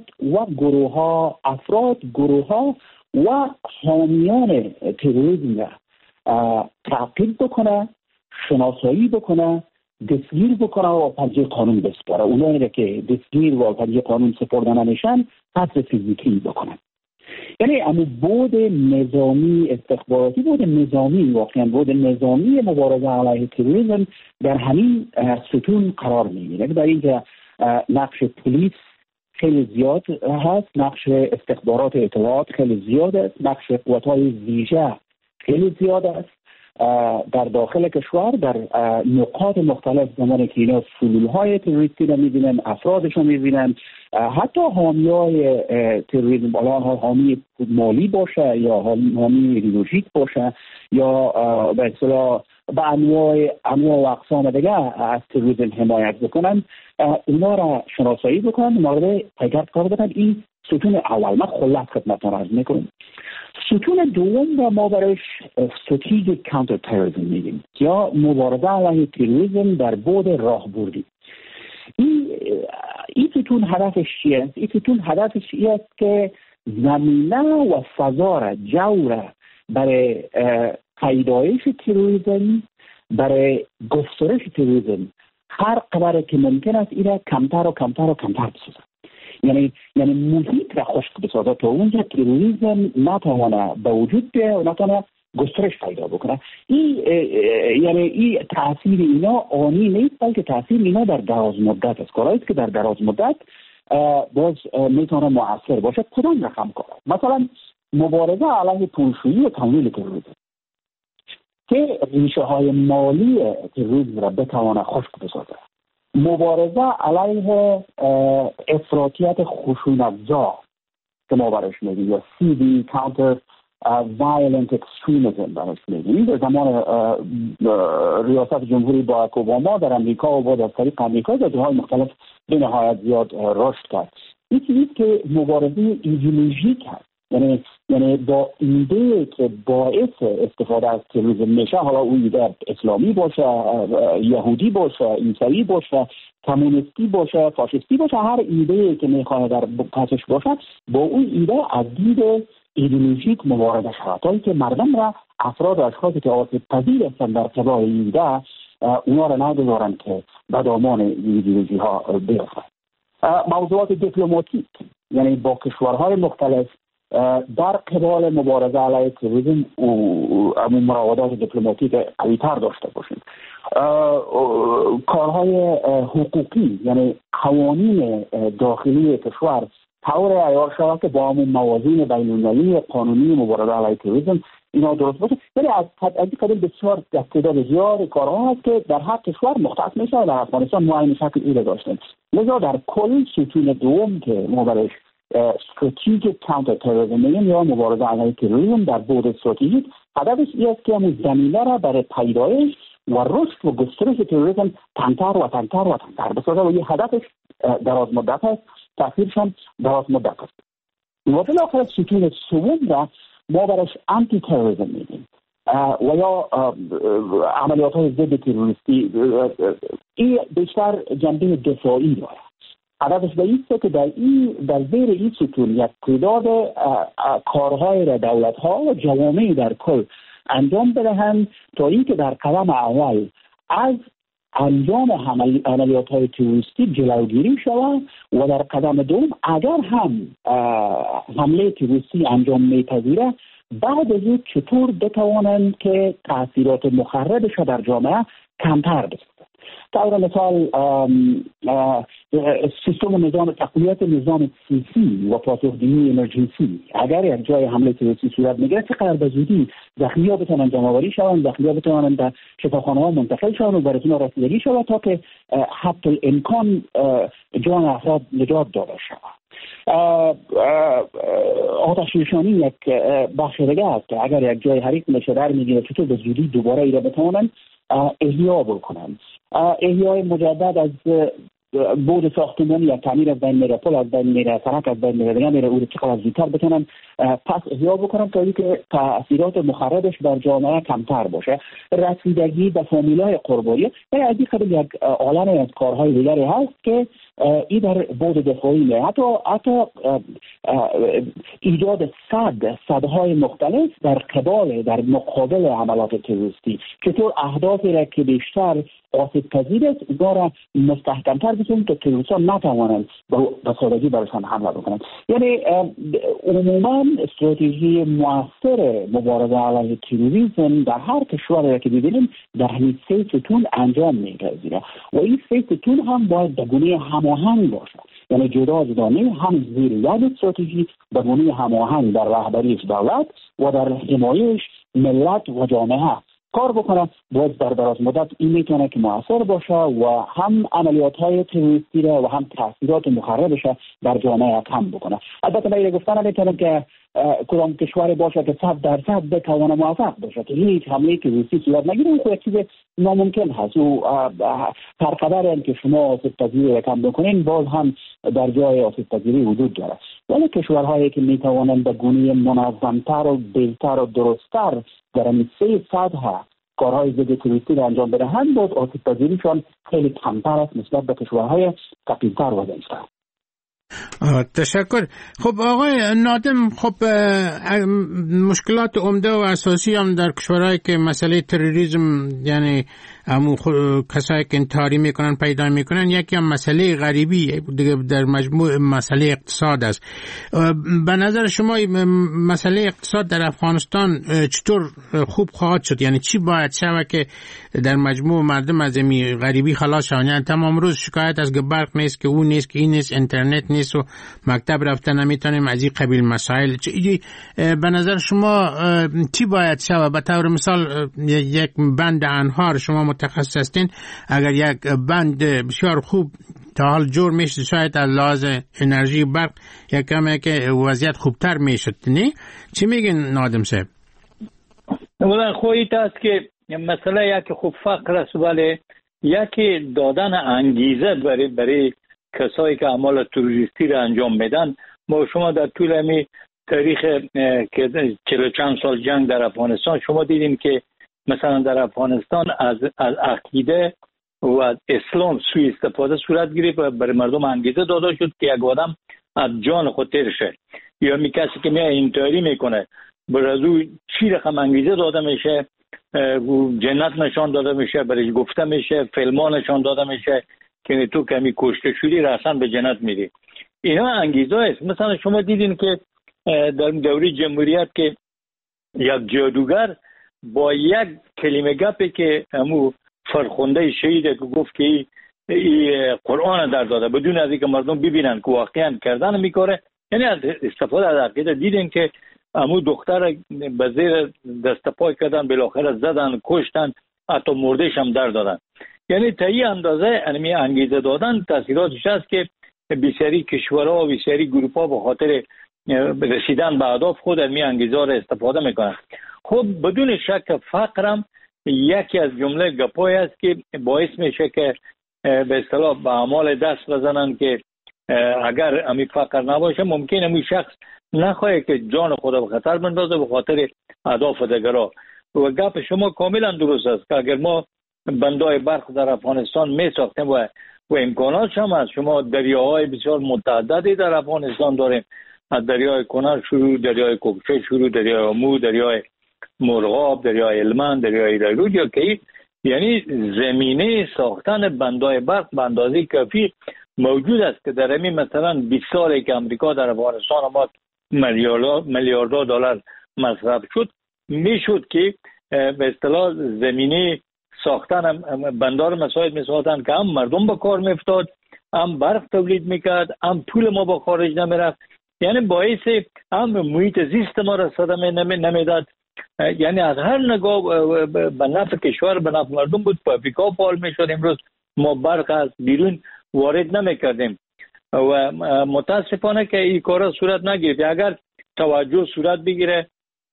D: گروه ها و حامیان تروریسم را تعقیب بکنه، شناسایی بکنه، دستگیر بکنه و پنجه قانون بسپاره. اونایی که دستگیر و پنجه قانون سپرده نمیشن حبس فیزیکی بکنه. یعنی اما بود نظامی استخباراتی، بود نظامی واقعا بود نظامی مبارزه علیه تروریسم در همین ستون قرار میگیره. در اینجا نقش پلیس خیلی زیاد هست، نقش استخبارات اطلاعات خیلی زیاد است، نقش قوت‌های ویژه خیلی زیاد است در داخل کشور، در نقاط مختلف. زمانی که اینا فلول‌های تروریستی رو می‌بینن، افرادش رو می‌بینن، حتی حامیای تروریسم، الان حامی مالی باشه یا حامی ایدئولوژیک باشه یا به اصطلاح به انواع و اقسام دیگه از تروریسم حمایت بکنن، اونا را شناسایی بکنن، مورد پیگرد قرار بدن. این ستون اول. من خلاص خدمتتون عرض میکنم. ستون دوم را ما برایش استراتژیک کانتر تروریسم میگیم یا مبارزه علیه تروریسم در بعد راهبردی. این ستون هدفش چیه؟ این ستون هدفش این است که زمینه و فضا را، جو را برای پیدایش تروریسم، برای گسترش تروریسم هر قدر که ممکن است این را کمتر و کمتر و کمتر بسازد. یعنی محیط را خشک بسازد تا اونجا تروریسم نتوانه به وجود بیاید و نتوانه گسترش پیدا بکنه. این تاثیر اینا آنی نیست، بلکه تاثیر اینا در دراز مدت است. کارهایی که در دراز مدت باز میتونه مؤثر باشه. کدام رقم کار؟ مثلا مبارزه علیه پولشویی و تمویل تروریسم که ریشه های مالی تروریسم را بتوانه خشک بسازه. مبارزه علیه افراطیت خشونت‌زا که ما برش میگیم یا CD counter violent extremism برش میگیم. در زمان ریاست جمهوری باراک اوباما در امریکا و بعد از طریق امریکا در جاهای مختلف به نهایت زیاد رشد کرد. این چیزی که مبارزه ایدئولوژیک هست، یعنی با ایده که باعث استفاده از تروریسم میشه، حالا اون ایده اسلامی باشه، یهودی باشه، عیسوی باشه، کمونیستی باشه، فاشیستی باشه، هر ایده که میخواد در پسش باشه، با اون ایده از دید ایدئولوژیک مبارزه شد که مردم را، افراد و اشخاصی که آسیب پذیر هستند در قبال ایده، اونا را نگذارند که به دامان ایدئولوژی ها بیفتند. موضوعات دیپلماتیک، یعنی با کشورهای مختلف در قبال مبارزه علیه تروریسم مراودات دیپلماتیک قوی‌تر داشته باشیم. کارهای حقوقی، یعنی قوانین داخلی کشور طور عیار شود که با همون موازین بین‌المللی قانونی مبارزه علیه تروریسم اینا درست باشه. ولی از این قبیل بسیار تعداد زیاد کارها هست که در هر کشور مختص میشه و در افغانستان ما این شکل ایره داشتیم. لذا در کل ستون دوم که ما برش استراتژیک کانتر تروریسم میگیم یا مبارزه علیه تروریسم در بعد استراتژیک، هدفش این است که همون زمینه را برای پیدایش و رشد و گسترش تروریسم تنگتر بسازه و یه هدفش دراز مدت است، تأثیرش هم دراز مدت است. و بالاخره ستون سوم را ما برش آنتی تروریسم میگیم و یا عملیات های ضد تروریستی. این بیشتر جنبه دفاعی داره. هدفش به این است که در زیر این ستون یک تعداد کارهای را دولت‌ها و جوامع در کل انجام بدهند تا اینکه در قدم اول از انجام عملیات‌های تروریستی جلوگیری شود و در قدم دوم اگر هم حمله تروریستی انجام می‌پذیره بعد از این چطور بتوانند که تأثیرات مخربش در جامعه کمتر بسازند. طور مثال سیستم نظام تقویت نظام سیاسی و پاسخگویی امرجنسی اگر یک جای حمله تروریستی صورت میگیره چقدر به زودی زخمی‌ها بتوانن جمع‌آوری شوند، زخمی‌ها بتوانن به شفاخانه‌ها منتقل شوند و برای اونها رسیدگی شود تا که حتی امکان جان افراد نجات داده شود. آتش نشانی یک بخش دیگه است که اگر یک جای حریق میشه در میگیره چطور به زودی دوباره ایره بتوانن احیا بکنن. احیای مجدد از بود ساختمانی یا تعمیر از بین میره، پل از بین میره، سرک از بین میره، دیگه میره او رو چقدر زودتر بتونن پس احیا بکنن تا اینکه تأثیرات مخربش بر جامعه کمتر باشه. رسیدگی به فامیلای قربانی یعنی از این قبیل یک عالم از کارهای دیگری هست که این در بود دفاعی میره. حتی ایجاد صدهای مختلف در مقابل عملات تروریستی، چطور اهدافی را که بیشتر آسیب پذیر است اونا را مستحکم‌تر بسازیم تا تروریستان نتوانند به سادگی برشان حمله بکنند. یعنی عموما استراتژی مؤثر مبارزه علیه تروریسم در هر کشوری که ببینیم در همین سه ستون انجام می‌پذیره و این سه ستون هم باید به گونه هماهنگ باشه. یعنی جدا نه، هم زیر یک استراتژی به گونه هماهنگ در رهبریش دولت و در حمایش ملت و جامعه کار بکنه. باید در دراز مدت این میتونه که مؤثر باشه و هم عملیات‌های تروریستی و هم تاثیرات مخربش در جامعه کم بکنه. البته من گفتن نمیتونم که کدام کشوری باشه که 100% بتونه موفق باشه که هیچ حمله تروریستی صورت نگیره. این یک چیز ناممکن هست و هر قدر که شما آسیب پذیری را کم بکنین باز هم در جای آسیب پذیری وجود داره. ولی کشورهایی که میتوانند به گونه منظم‌تر و بهتر و درست‌تر در این سه سطح کارهای ضد تروریستی را انجام بدهند باز آسیب پذیریشان خیلی کمتر است نسبت به کشورهای فقیرتر و ضعیفتر.
B: تشکر. خب آقای نادم، خب مشکلات عمده و اساسی هم در کشورهایی که مسئله تروریسم یعنی همون کسایی که انتحاری میکنن پیدا میکنن، یکی هم مسئله غریبی دیگه در مجموع مسئله اقتصاد است. به نظر شما مسئله اقتصاد در افغانستان چطور خوب خواهد شد؟ یعنی چی باید شود که در مجموع مردم از این غریبی خلاص شوند؟ یعنی تمام روز شکایت از که برق نیست، که اون نیست، که این نیست، اینترنت نیست و مکتب رفتن نمیتونیم، از این قبیل مسائل. به نظر شما چی باید شود؟ به طور مثال یک بند انهار، شما متخصص هستین، اگر یک بند بسیار خوب تا حال جور میشه شاید از لحاظ انرژی برق یک کمی که وضعیت خوبتر میشد، نه؟ چی میگین نادم صاحب؟
E: اولا خویت است که مسئله یکی خوب فقر است، ولی یکی دادن انگیزه برای کسایی که اعمال تروریستی را انجام میدن. ما شما در طول امی تاریخ که 40 چند سال جنگ در افغانستان شما دیدیم که مثلا در افغانستان از عقیده و اسلام سوء استفاده صورت گرفت و برای مردم انگیزه داده شد که یک آدم از جان خود تیر شه، یا کسی که میاد انتحاری میکنه برای او چی رقم انگیزه داده میشه، جنت نشان داده میشه، برای گفته میشه، فیلم‌ها نشان داده میشه که تو کمی کشته شدی رسن به جنت میری. اینا انگیزه است. مثلا شما دیدین که در دوره جمهوریت که یک جادوگر با یک کلمه گپی که همو فرخنده شهیده که گفت که این قرآن در داده بدون از اینکه مردم ببینن که واقعا کردن میکاره، یعنی از استفاده از عقیده دیدین که امو دختر به زیر دست پای کردن، بالاخره زدن، کشتن، حتی مردش هم در دادن. یعنی تا این اندازه انمی انگیزه دادن تاثیراتش هست که بسیاری کشورها و بسیاری گروپ‌ها به خاطر رسیدن به اهداف خود انمی انگیزه را استفاده میکنن. خب بدون شک فقرم یکی از جمله گپای است که باعث میشه که به اصطلاح به اعمال دست بزنن که اگر امی فقر نباشه ممکنه امی شخص نخواهی که جان خود به خطر بندازه به خاطر اهداف دیگرها. و گپ شما کاملا درست است که اگر ما بندای برق در افغانستان می ساختیم و امکانات هم هست، شما دریاهای بسیار متعددی در افغانستان داریم، از دریای کنر شروع، دریای کوکچه شروع، دریای امو، دریای مرغاب، دریای هلمند، دریای رود، یا که یعنی زمینه ساختن بندای برق به اندازه کافی موجود است که در همین مثلا 20 سالی که امریکا در افغانستان ما میلیاردها دلار مصرف شد، میشد که به اصطلاح زمینه ساختن بندار مساعد میساختن که هم مردم به کار میفتاد، هم برق تولید میکرد، هم پول ما با خارج نمیرفت، یعنی باعث هم محیط زیست ما را صدمه نمیداد. یعنی از هر نگاه به نفع کشور، به نفع مردم بود. فابریکا فعال میشد. امروز ما برق از بیرون وارد نمیکردیم و متاسفانه که این کارا صورت نگرفت. اگر توجه صورت بگیره،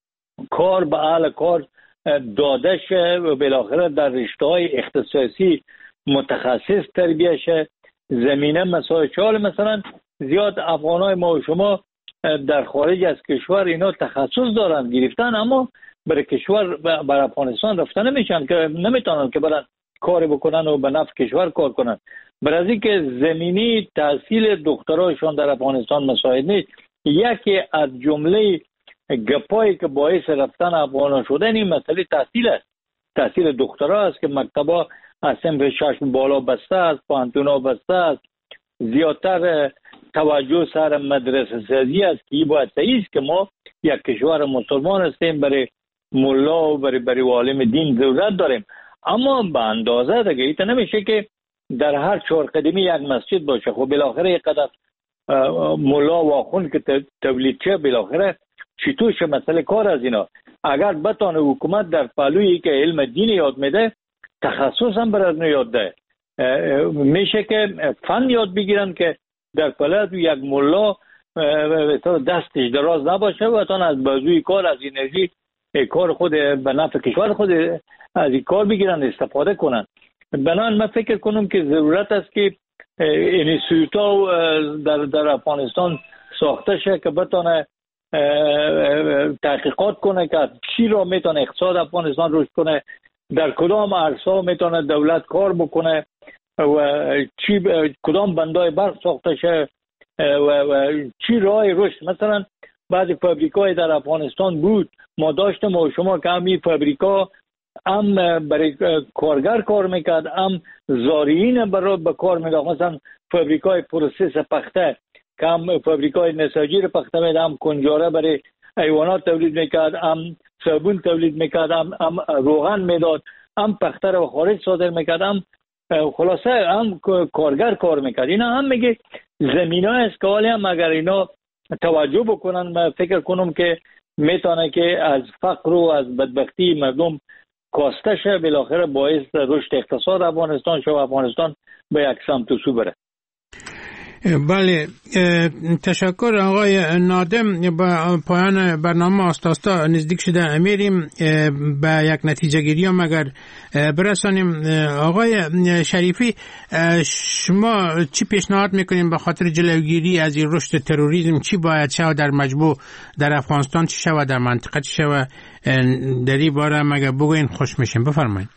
E: کار به اهل کار داده شه و بالاخره در رشته‌های اختصاصی متخصص تربیه شه، زمینه مسائل چال مثلا زیاد افغانای ما و شما در خارج از کشور اینا تخصص دارن گرفتن، اما برای کشور بر افغانستان رفتن نمیشن که نمیتونن که برن کار بکنن و به نفع کشور کار کنن. برای که زمینی تحصیل دکترایشان در افغانستان مساعد نیست. یکی از جمله گپایی که باعث رفتن افغان شدن این مسئله تحصیل است. تحصیل دکترا است که مکتبا از صنف 6 بالا بسته است، پانتونا بسته است، زیادتر توجه سر مدرسه سازی است که این باید صحیح است که ما یک کشور مسلمان هستیم، برای ملا و برای عالم دین ضرورت داریم، اما به اندازه دیگه ایت نمیشه که در هر 4 قدمی یک مسجد باشه. خب بالاخره یک قدر ملا و آخوند که تولید چه، بالاخره چطورش مسئله کار از اینا. اگر بتانه حکومت در پهلویی که علم دین یاد میده تخصص هم برای یاد ده، میشه که فن یاد بگیرن که در پهلو یک ملا دستش دراز نباشه و تان از بازوی کار، از انرژی کار خود به نفع کشور خود از این کار بگیرن، استفاده کنن. بنابراین من فکر کنم که ضرورت است که انستیتوتا در افغانستان ساخته شه که بتانه تحقیقات کنه که چی را میتونه اقتصاد افغانستان رشد کنه، در کدام عرصه میتونه دولت کار بکنه و کدام بندای برق ساخته شه و چی راه رشد. مثلا بعضی فابریکای در افغانستان بود ما داشتیم و شما که همین فابریکا هم برای کارگر کار میکرد، هم زارعین برای به کار میداد. مثلا فابریکای پروسس پخته که هم فابریکای نساجی رو پخته میداد، هم کنجاره برای حیوانات تولید میکرد، هم صابون تولید میکرد، هم روغن میداد، هم پخته رو خارج صادر میکرد، هم خلاصه هم کارگر کار میکرد. اینا هم میگه زمینه است که حالی هم اگر اینا توجه بکنن من فکر کنم که میتونه که از فقر و از بدبختی مردم کاسته شه، بالاخره باعث رشد اقتصاد افغانستان شه و افغانستان به یک سمت و سو بره.
B: بله، تشکر آقای نادم. با پایان برنامه آستاستا نزدیک شده میریم به یک نتیجه گیری هم اگر برسانیم. آقای شریفی، شما چی پیشنهاد میکنیم به خاطر جلوگیری از این رشد تروریسم؟ چی باید شود در مجموع در افغانستان، چی شود در منطقه، چی شود در این باره مگه بگوین خوش میشیم؟ بفرمایید.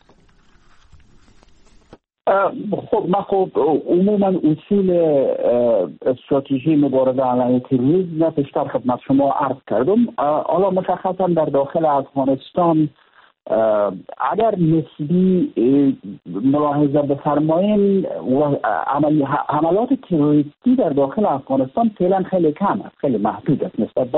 D: خب من عموما اصول استراتژی مبارزه علیه تروریسم پیشتر خدمت شما عرض کردم. حالا مشخصا در داخل افغانستان اگر نسبی ملاحظه بفرماییم و حملات تروریستی در داخل افغانستان فعلا خیلی کم است، خیلی محدود است نسبت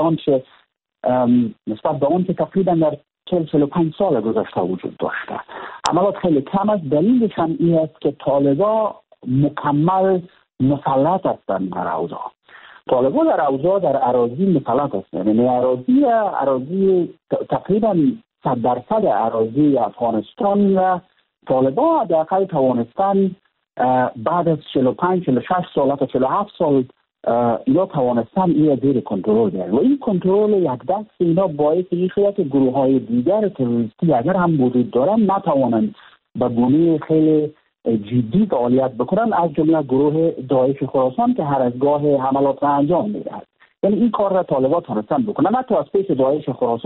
D: به آن که تقریبا در 45 سال گذشته وجود داشته. عملات خیلی کم است. دلیلش هم این است که طالبان مکمل مسلط هستند بر اوضاع طالبان در اوضاع در اراضی مسلط هستند. یعنی اراضی تقریبا 100% اراضی افغانستان و طالبان حداقل توانستن بعد از 45 46 سال تا 47 سال اینا توانستن این زیر کنترل بیارن و این کنترل یک دست اینا باعث این شده که گروه های دیگر تروریستی اگر هم وجود دارن نتوانند به گونه خیلی جدی فعالیت بکنن، از جمله گروه داعش خراسان که هر از گاه حملات را انجام میدهد. یعنی این کار را طالبان تونستن بکنن. حتی از پیش داعش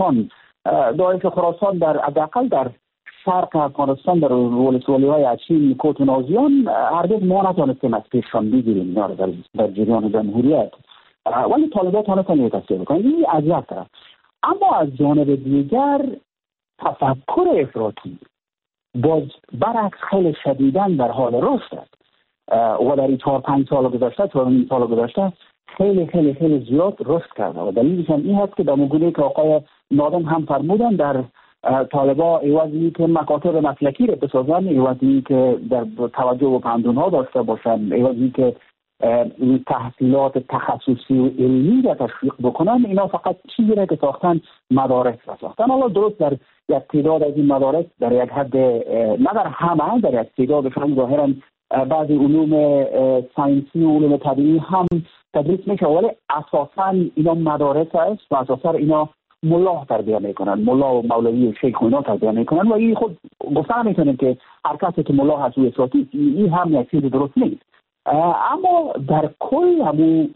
D: خراسان در حداقل در شرق افغانستان در ولسوالی‌های اچین، کوت و نازیان هرگز ما نتونستیم از پیششان بگیریم اینا رو در جریان جمهوریت، ولی طالبان تونستن یک تصویر بکنن. این از یک طرف. اما از جانب دیگر تفکر افراطی باز برعکس خیلی شدیداً در حال رشد است و در این 4-5 سال گذشته 4 سال گذشته خیلی خیلی خیلی زیاد رشد کرده و دلیلش هم این هست که در مقوله که آقای نادم هم فرمودن در طالبان ایوازی که مکاتب مسلکی رو بسازن، ایوازی که در توجه و پندونها داشته باشن، ایوازی که تحصیلات تخصصی و علمی را تشویق بکنن، اینا فقط چیزی را که ساختن مدارس را ساختن. حالا درست در یک تعداد از این مدارس در یک حد، نه در همه، در یک تعدادشان ظاهرا بعضی علوم ساینسی و علوم طبیعی هم تدریس میشه، ولی اساسا اینا مدارس است و اساسا اینا ملا تربیت میکنن، ملا و مولوی و شیخ اینا تربیت میکنن و این خود گفتن میتونن که هر کسی که ملا هست و افراطی، این هم یک چیز درست نیست. اما در کل همون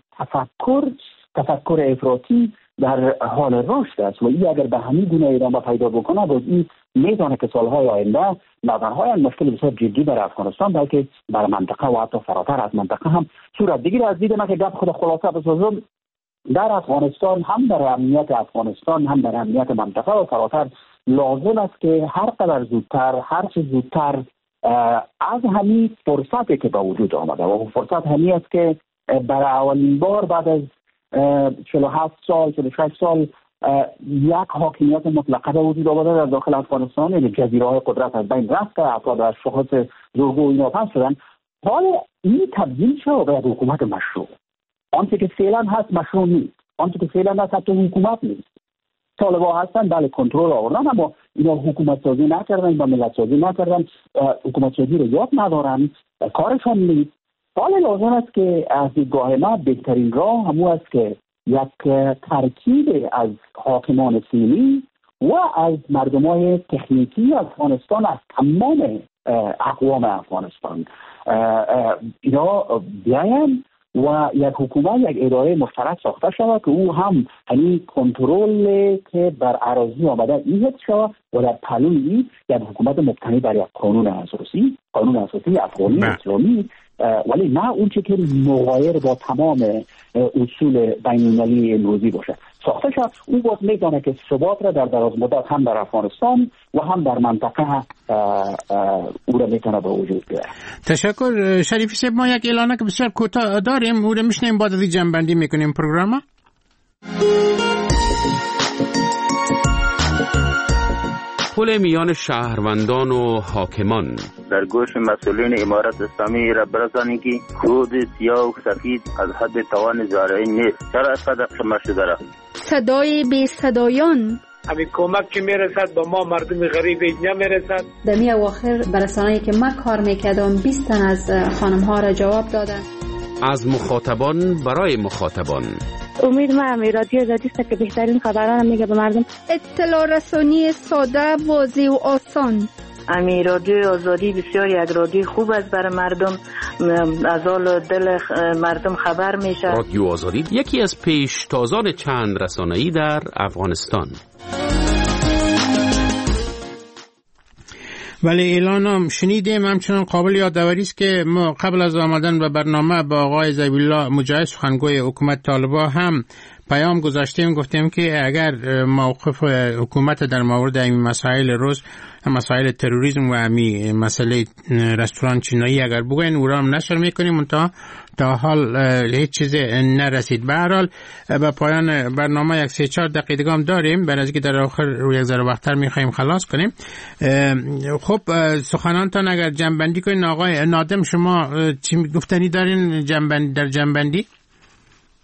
D: تفکر افراطی در حال رشد است و این اگر به همین گونه ادامه پیدا بکنه باز این میزانه که سالهای آینده نظرهای مشکل بسیار جدی برای افغانستان بلکه برای منطقه و حتی فراتر از منطقه هم صورت بگیره. از دید من که گپ خود خلاصه بسازم، در افغانستان هم در امنیت افغانستان هم در امنیت منطقه و فراتر لازم است که هر قدر زودتر، هر چه زودتر از همین فرصتی که به وجود آمده و فرصت همین است که برای اولین بار بعد از 47 سال 46 سال یک حاکمیت مطلقه به وجود آمده در داخل افغانستان، یعنی جزیره‌های قدرت از بین رفته، افراد از شخص زورگو اینا پس شدن، حال این تبدیل شد به حکومت مشروع. آنچه که فعلا هست مشروع نیست، آنچه که فعلا هست حتی حکومت نیست. طالبان هستن بله کنترل آوردن اما اینا حکومت سازی نکردن و ملت سازی نکردن، حکومت سازی رو یاد ندارن، کارشان نیست. حالا لازم است که از دیدگاه ما بهترین راه همون است که یک ترکیب از حاکمان سیمی و از مردمای تکنیکی افغانستان، از تمام اقوام افغانستان اینا بیاین و یک حکومت، یک اداره مشترک ساخته شود که او هم همین کنترل که بر اراضی آمده این شود و در پلوی یک حکومت مبتنی بر یک قانون اساسی افغانی اسلامی، ولی نه اون چه که مغایر با تمام اصول بین‌المللی امروزی باشه ساخته شد. او باز میدانه که ثبات را در دراز مدت هم در افغانستان و هم در منطقه او را میتونه به وجود بیاره.
B: تشکر شریفی صاحب. ما یک اعلانه که بسیار کوتاه داریم، او را میشنیم بعد از این جنبندی میکنیم پروگرام.
G: پل میان شهروندان و حاکمان
H: در گوش مسئولین امارت اسلامی را برسانید که خود سیاه و سفید از حد توان زارعی نیست. چرا اسقدر شما شده؟ صدای
C: بی صدایان
I: همین کمک که میرسد با ما مردم غریب اینجا میرسد.
J: در می اواخر برسانه‌ای که من کار میکردم 20 تن از خانم ها را جواب دادن.
G: از مخاطبان برای مخاطبان.
K: امید من رادیو آزادی است که بهترین خبران میگه به مردم.
C: اطلاع رسانی ساده، واضح و آسان.
K: امی رادیو آزادی بسیار یک رادیو خوب است برای مردم، از حال دل مردم خبر میشه.
G: رادیو آزادی یکی از پیشتازان چند رسانه‌ای در افغانستان.
B: ولی اعلانم شنیدیم. همچنان قابل یادآوری است که ما قبل از آمدن به برنامه با آقای ذبیح‌الله مجاهد سخنگوی حکومت طالبان هم پیام گذاشتیم، گفتیم که اگر موقف حکومت در مورد این مسائل روز، مسائل تروریسم و همین مسئله رستوران چینایی اگر بگوین او را هم نشر میکنیم، تا حال هیچ چیز نرسید. به هر حال به پایان برنامه 3-4 دقیقه هم داریم، برای اینکه در آخر روی یک ذره وقت‌تر میخوایم خلاص کنیم. خب سخنانتان اگر جنبندی کنین. آقای نادم شما چی گفتنی دارین در جنبندی؟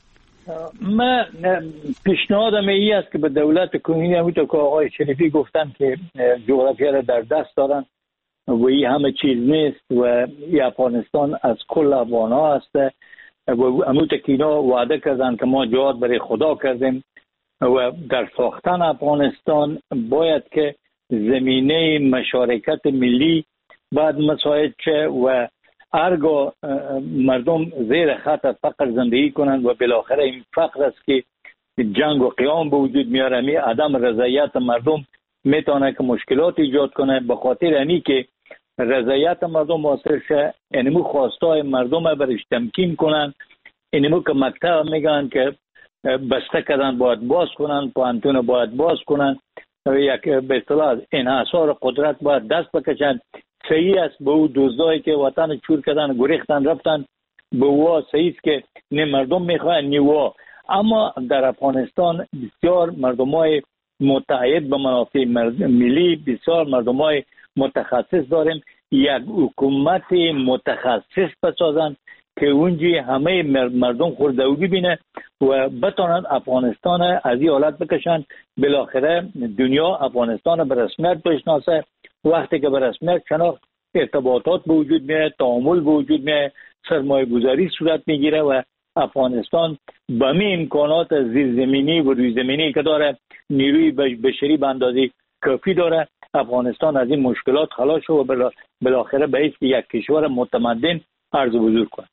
E: من پیشنهادم ای است که به دولت کنونی همونطور که آقای شریفی گفتن که جغرافیا را در دست دارن و این همه چیز نیست و افغانستان از کل افغان ها است و همونطور که اینا وعده کردن که ما جهاد برای خدا کردیم و در ساختن افغانستان باید که زمینه مشارکت ملی باید مساعد شه و هرگاه مردم زیر خط فقر زندگی کنند و بالاخره این فقر است که جنگ و قیام به وجود میاره، می عدم رضایت مردم میتونه که مشکلات ایجاد کنه. به خاطر اینی که رضایت مردم واصل شه، اینمو خواستای مردم برش تمکین کنن، اینمو که مکتب میگن که بسته کردن باید باز کنن، پانتون باید باز کنن، یک به اصطلاح انحصار قدرت باید دست بکشن. صحیح است به او دزدایی که وطن چور کردن گریختن رفتن به وا، صحیح است که نه مردم میخوان نیوا، اما در افغانستان بسیار مردمای متعهد به منافع ملی، بسیار مردمای متخصص داریم. یک حکومت متخصص بسازن که اونجی همه مردم خورده‌ای بینه و بتونن افغانستان از این حالت بکشن. بالاخره دنیا افغانستان به رسمیت بشناسه. وقتی که به رسمیت شناخت، ارتباطات به وجود میاد، تعامل به وجود میاد، سرمایه گذاری صورت میگیره و افغانستان به می امکانات زیرزمینی و روی زمینی که داره، نیروی بشری به اندازه کافی داره، افغانستان از این مشکلات خلاص شد و بالاخره به یک کشور متمدن عرض و حضور کنه.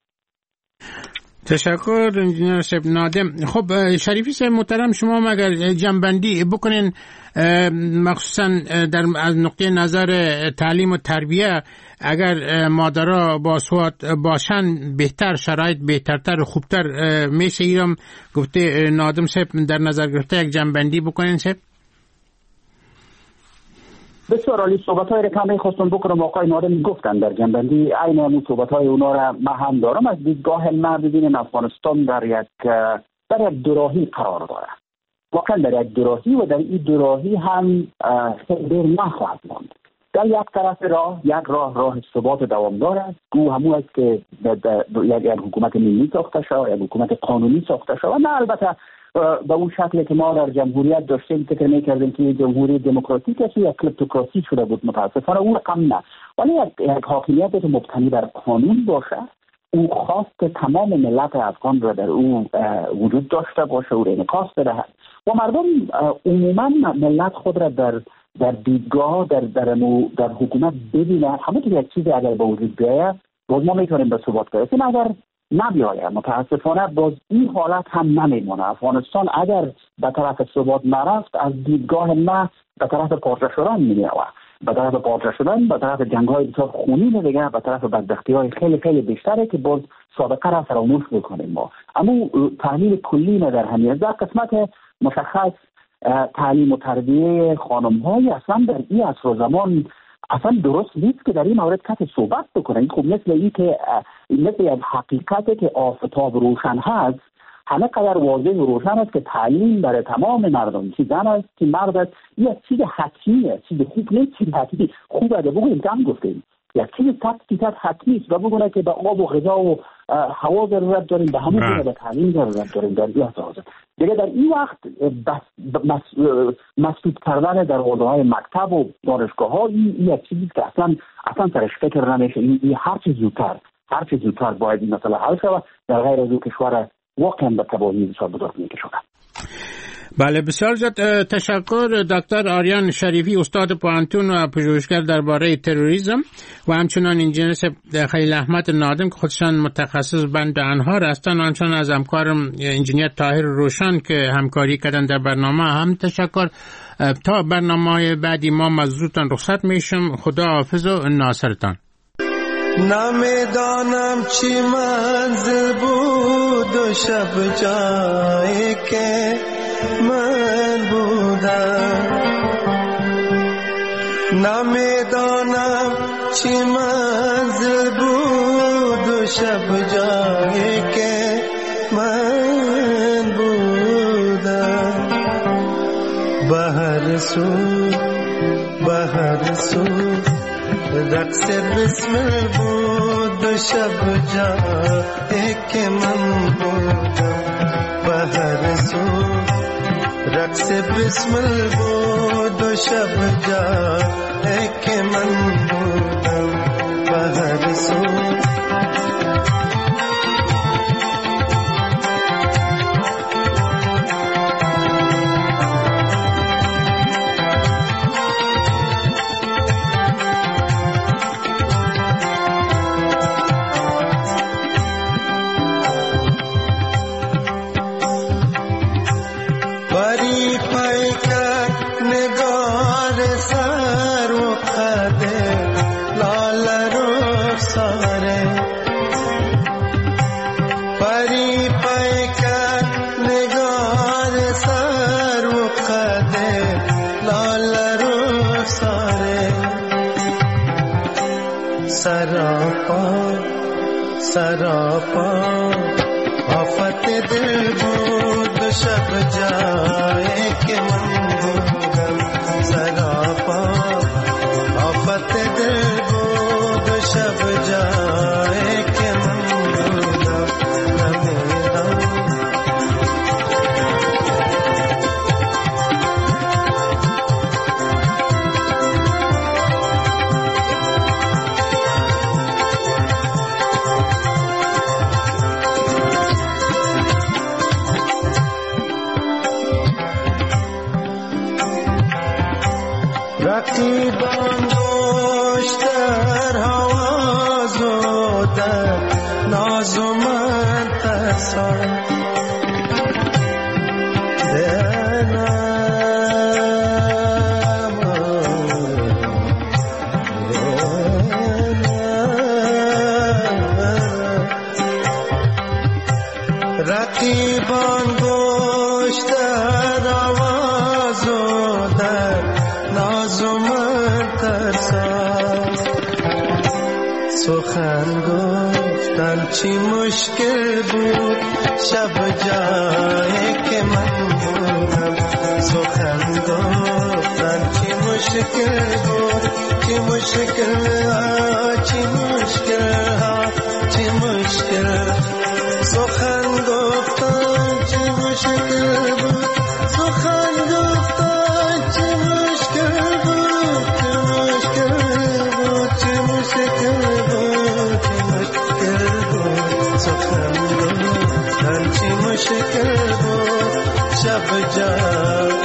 B: تشکر انجینر صاحب نادم. خب شریفی صاحب محترم، شما اگر جنبندی بکنین مخصوصا از نقطه نظر تعلیم و تربیه، اگر مادرها باسواد باشن بهتر، شرایط بهترتر و خوبتر میشه. ایرم گفته نادم صاحب در نظر گرفته یک جنبندی بکنین صاحب.
D: بسیار عالی. صحبت‌های را کمی خواستم بکنم، آقای نادم گفتن در جنبندی عین همون صحبت‌های اونا را من هم دارم. از دیدگاه من ببینیم افغانستان در یک دوراهی قرار داره، واقعا در یک دوراهی و در این دوراهی هم خیلی دیر نخواهد ماند. در یک طرف یک راه ثبات دوامدار است، او همون است که یک حکومت ملی ساخته شود، یک حکومت قانونی ساخته شود، نه البته به اون شکلی که ما در جمهوریت داشتیم فکر می‌کردیم که جمهوری دموکراتیک است، یک کلیپتوکراسی شده بود. متاسفانه اون رقم نه، ولی یک حاکمیت که مبتنی بر قانون باشه، او خواست تمام ملت افغان را در او وجود داشته باشه و انعکاس بدهد و مردم عموما ملت خود را در دیدگاه در حکومت ببینند. همونطور یک چیزی اگر به وجود بیاید باز ما میتونیم به ثبات برسیم، اگر نبیاید متاسفانه باز این حالت هم نمیمونه. افغانستان اگر به طرف ثبات نرفت، از دیدگاه ما به طرف پارچه شدن می‌رود، به طرف پارچه شدن، به طرف جنگ‌های بسیار خونین دیگه، به طرف بدبختی‌های خیلی خیلی بیشتره که باز سابقه را فراموش بکنیم ما. اما تحلیل کلی ما در همین در قسمت مشخص تعلیم و تربیه خانم‌های اصلا در این عصر و زمان اصلا درست نیست که در این مورد کسی صحبت بکنه. این خب مثل یک حقیقتی که آفتاب روشن هست، همه قدر واضح و روشن است که تعلیم برای تمام مردم، چی زن است چی مرد است، یک چیز حتمیه، چیز خوب نیست، چیز حتمی خوبه. ده بگویم کم گفتیم یک چیز تکتیکت حتمی است و بگونه که به آب و غذا و هوا ضرورت داریم، به همون گونه به تعلیم ضرورت داریم. در این اساس دیگه در این وقت مسدود کردن دروازه‌های مکتب و دانشگاه‌ها این یک چیزی که اصلا سرش فکر نمیشه. این هر چه زودتر باید این مسئله حل شود، در غیر از اون کشور واقعا به تباهی بسیار بزرگ می‌کشد.
B: بله، بسیار زیاد تشکر دکتر آریان شریفی، استاد پوهنتون و پژوهشگر درباره تروریسم و همچنان انجینر خلیل احمد نادم که خودشان متخصص بند انهار هستند، همچنان از همکارم انجینیر طاهر روشن که همکاری کردن در برنامه هم تشکر. تا برنامه بعدی ما مزدورتان رخصت میشم. خدا حافظ و ناصرتان.
L: نمیدانم چی منزل بود و شب جایی که من بودم، نمیدانم چی منزل بود و شب جایی که من بودم. بهر سو رقص بسمل بود و شب جایی که من بودم. بهر سو رقص بسمل بود و شب جای که من بودم بهر سو सरापा आफत दिल بود शब जाए के मन भूगम सरापा आफत दिल بود शब जाए के मन भूगम नमेरा رقیبان دوشتر حواز و در ناز و من ترسان رقیبان دوشتر حواز و در ناز و من ترسان سخن گفتن چی مشکل بود شب جایی که من بودم سخن گفتن چی مشکل بود چی مشکل ها چی مشکل ها چی مشکل سخن گفتن چی مشکل بود سخن گفتن چی مشکل بود چی مشکل بود چی مشکل بود سخن گفتن چی مشکل بود شب جا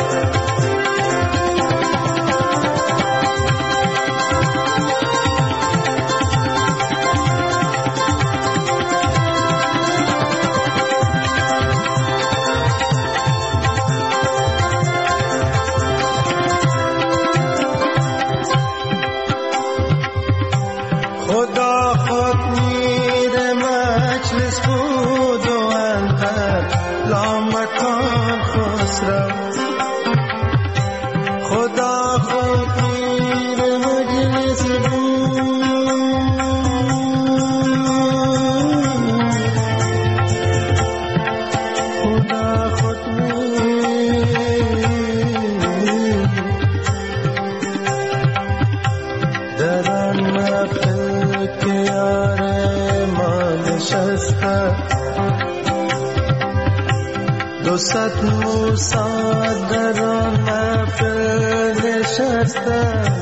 L: صد موسا در محفل نشسته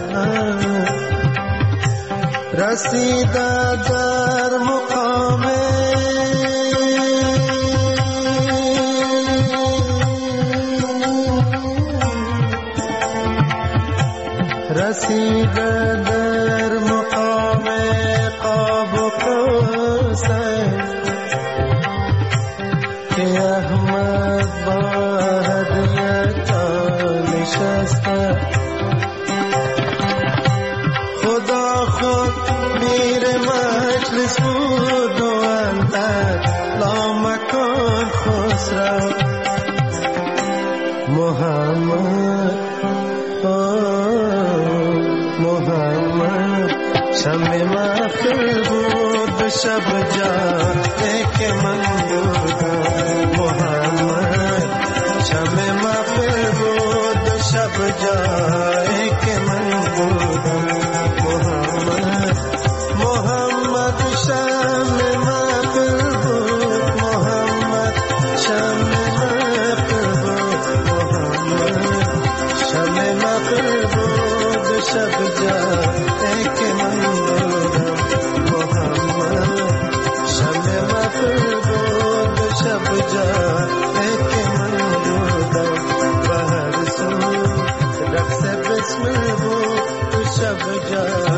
L: رسیده در مقام رسیده در مقام قاب و قوسین که احمد با هدیت نشسته خدا خود میر مجلس بود و اندر لامکان خسرو محمد محمد شم محفل بود شب جای که من بودم محمد شم محفل بود شب جای که من بودم محمد محمد شم محفل بود محمد شم جا که من بودم و هر سو رقص بسمل بود تو شب جا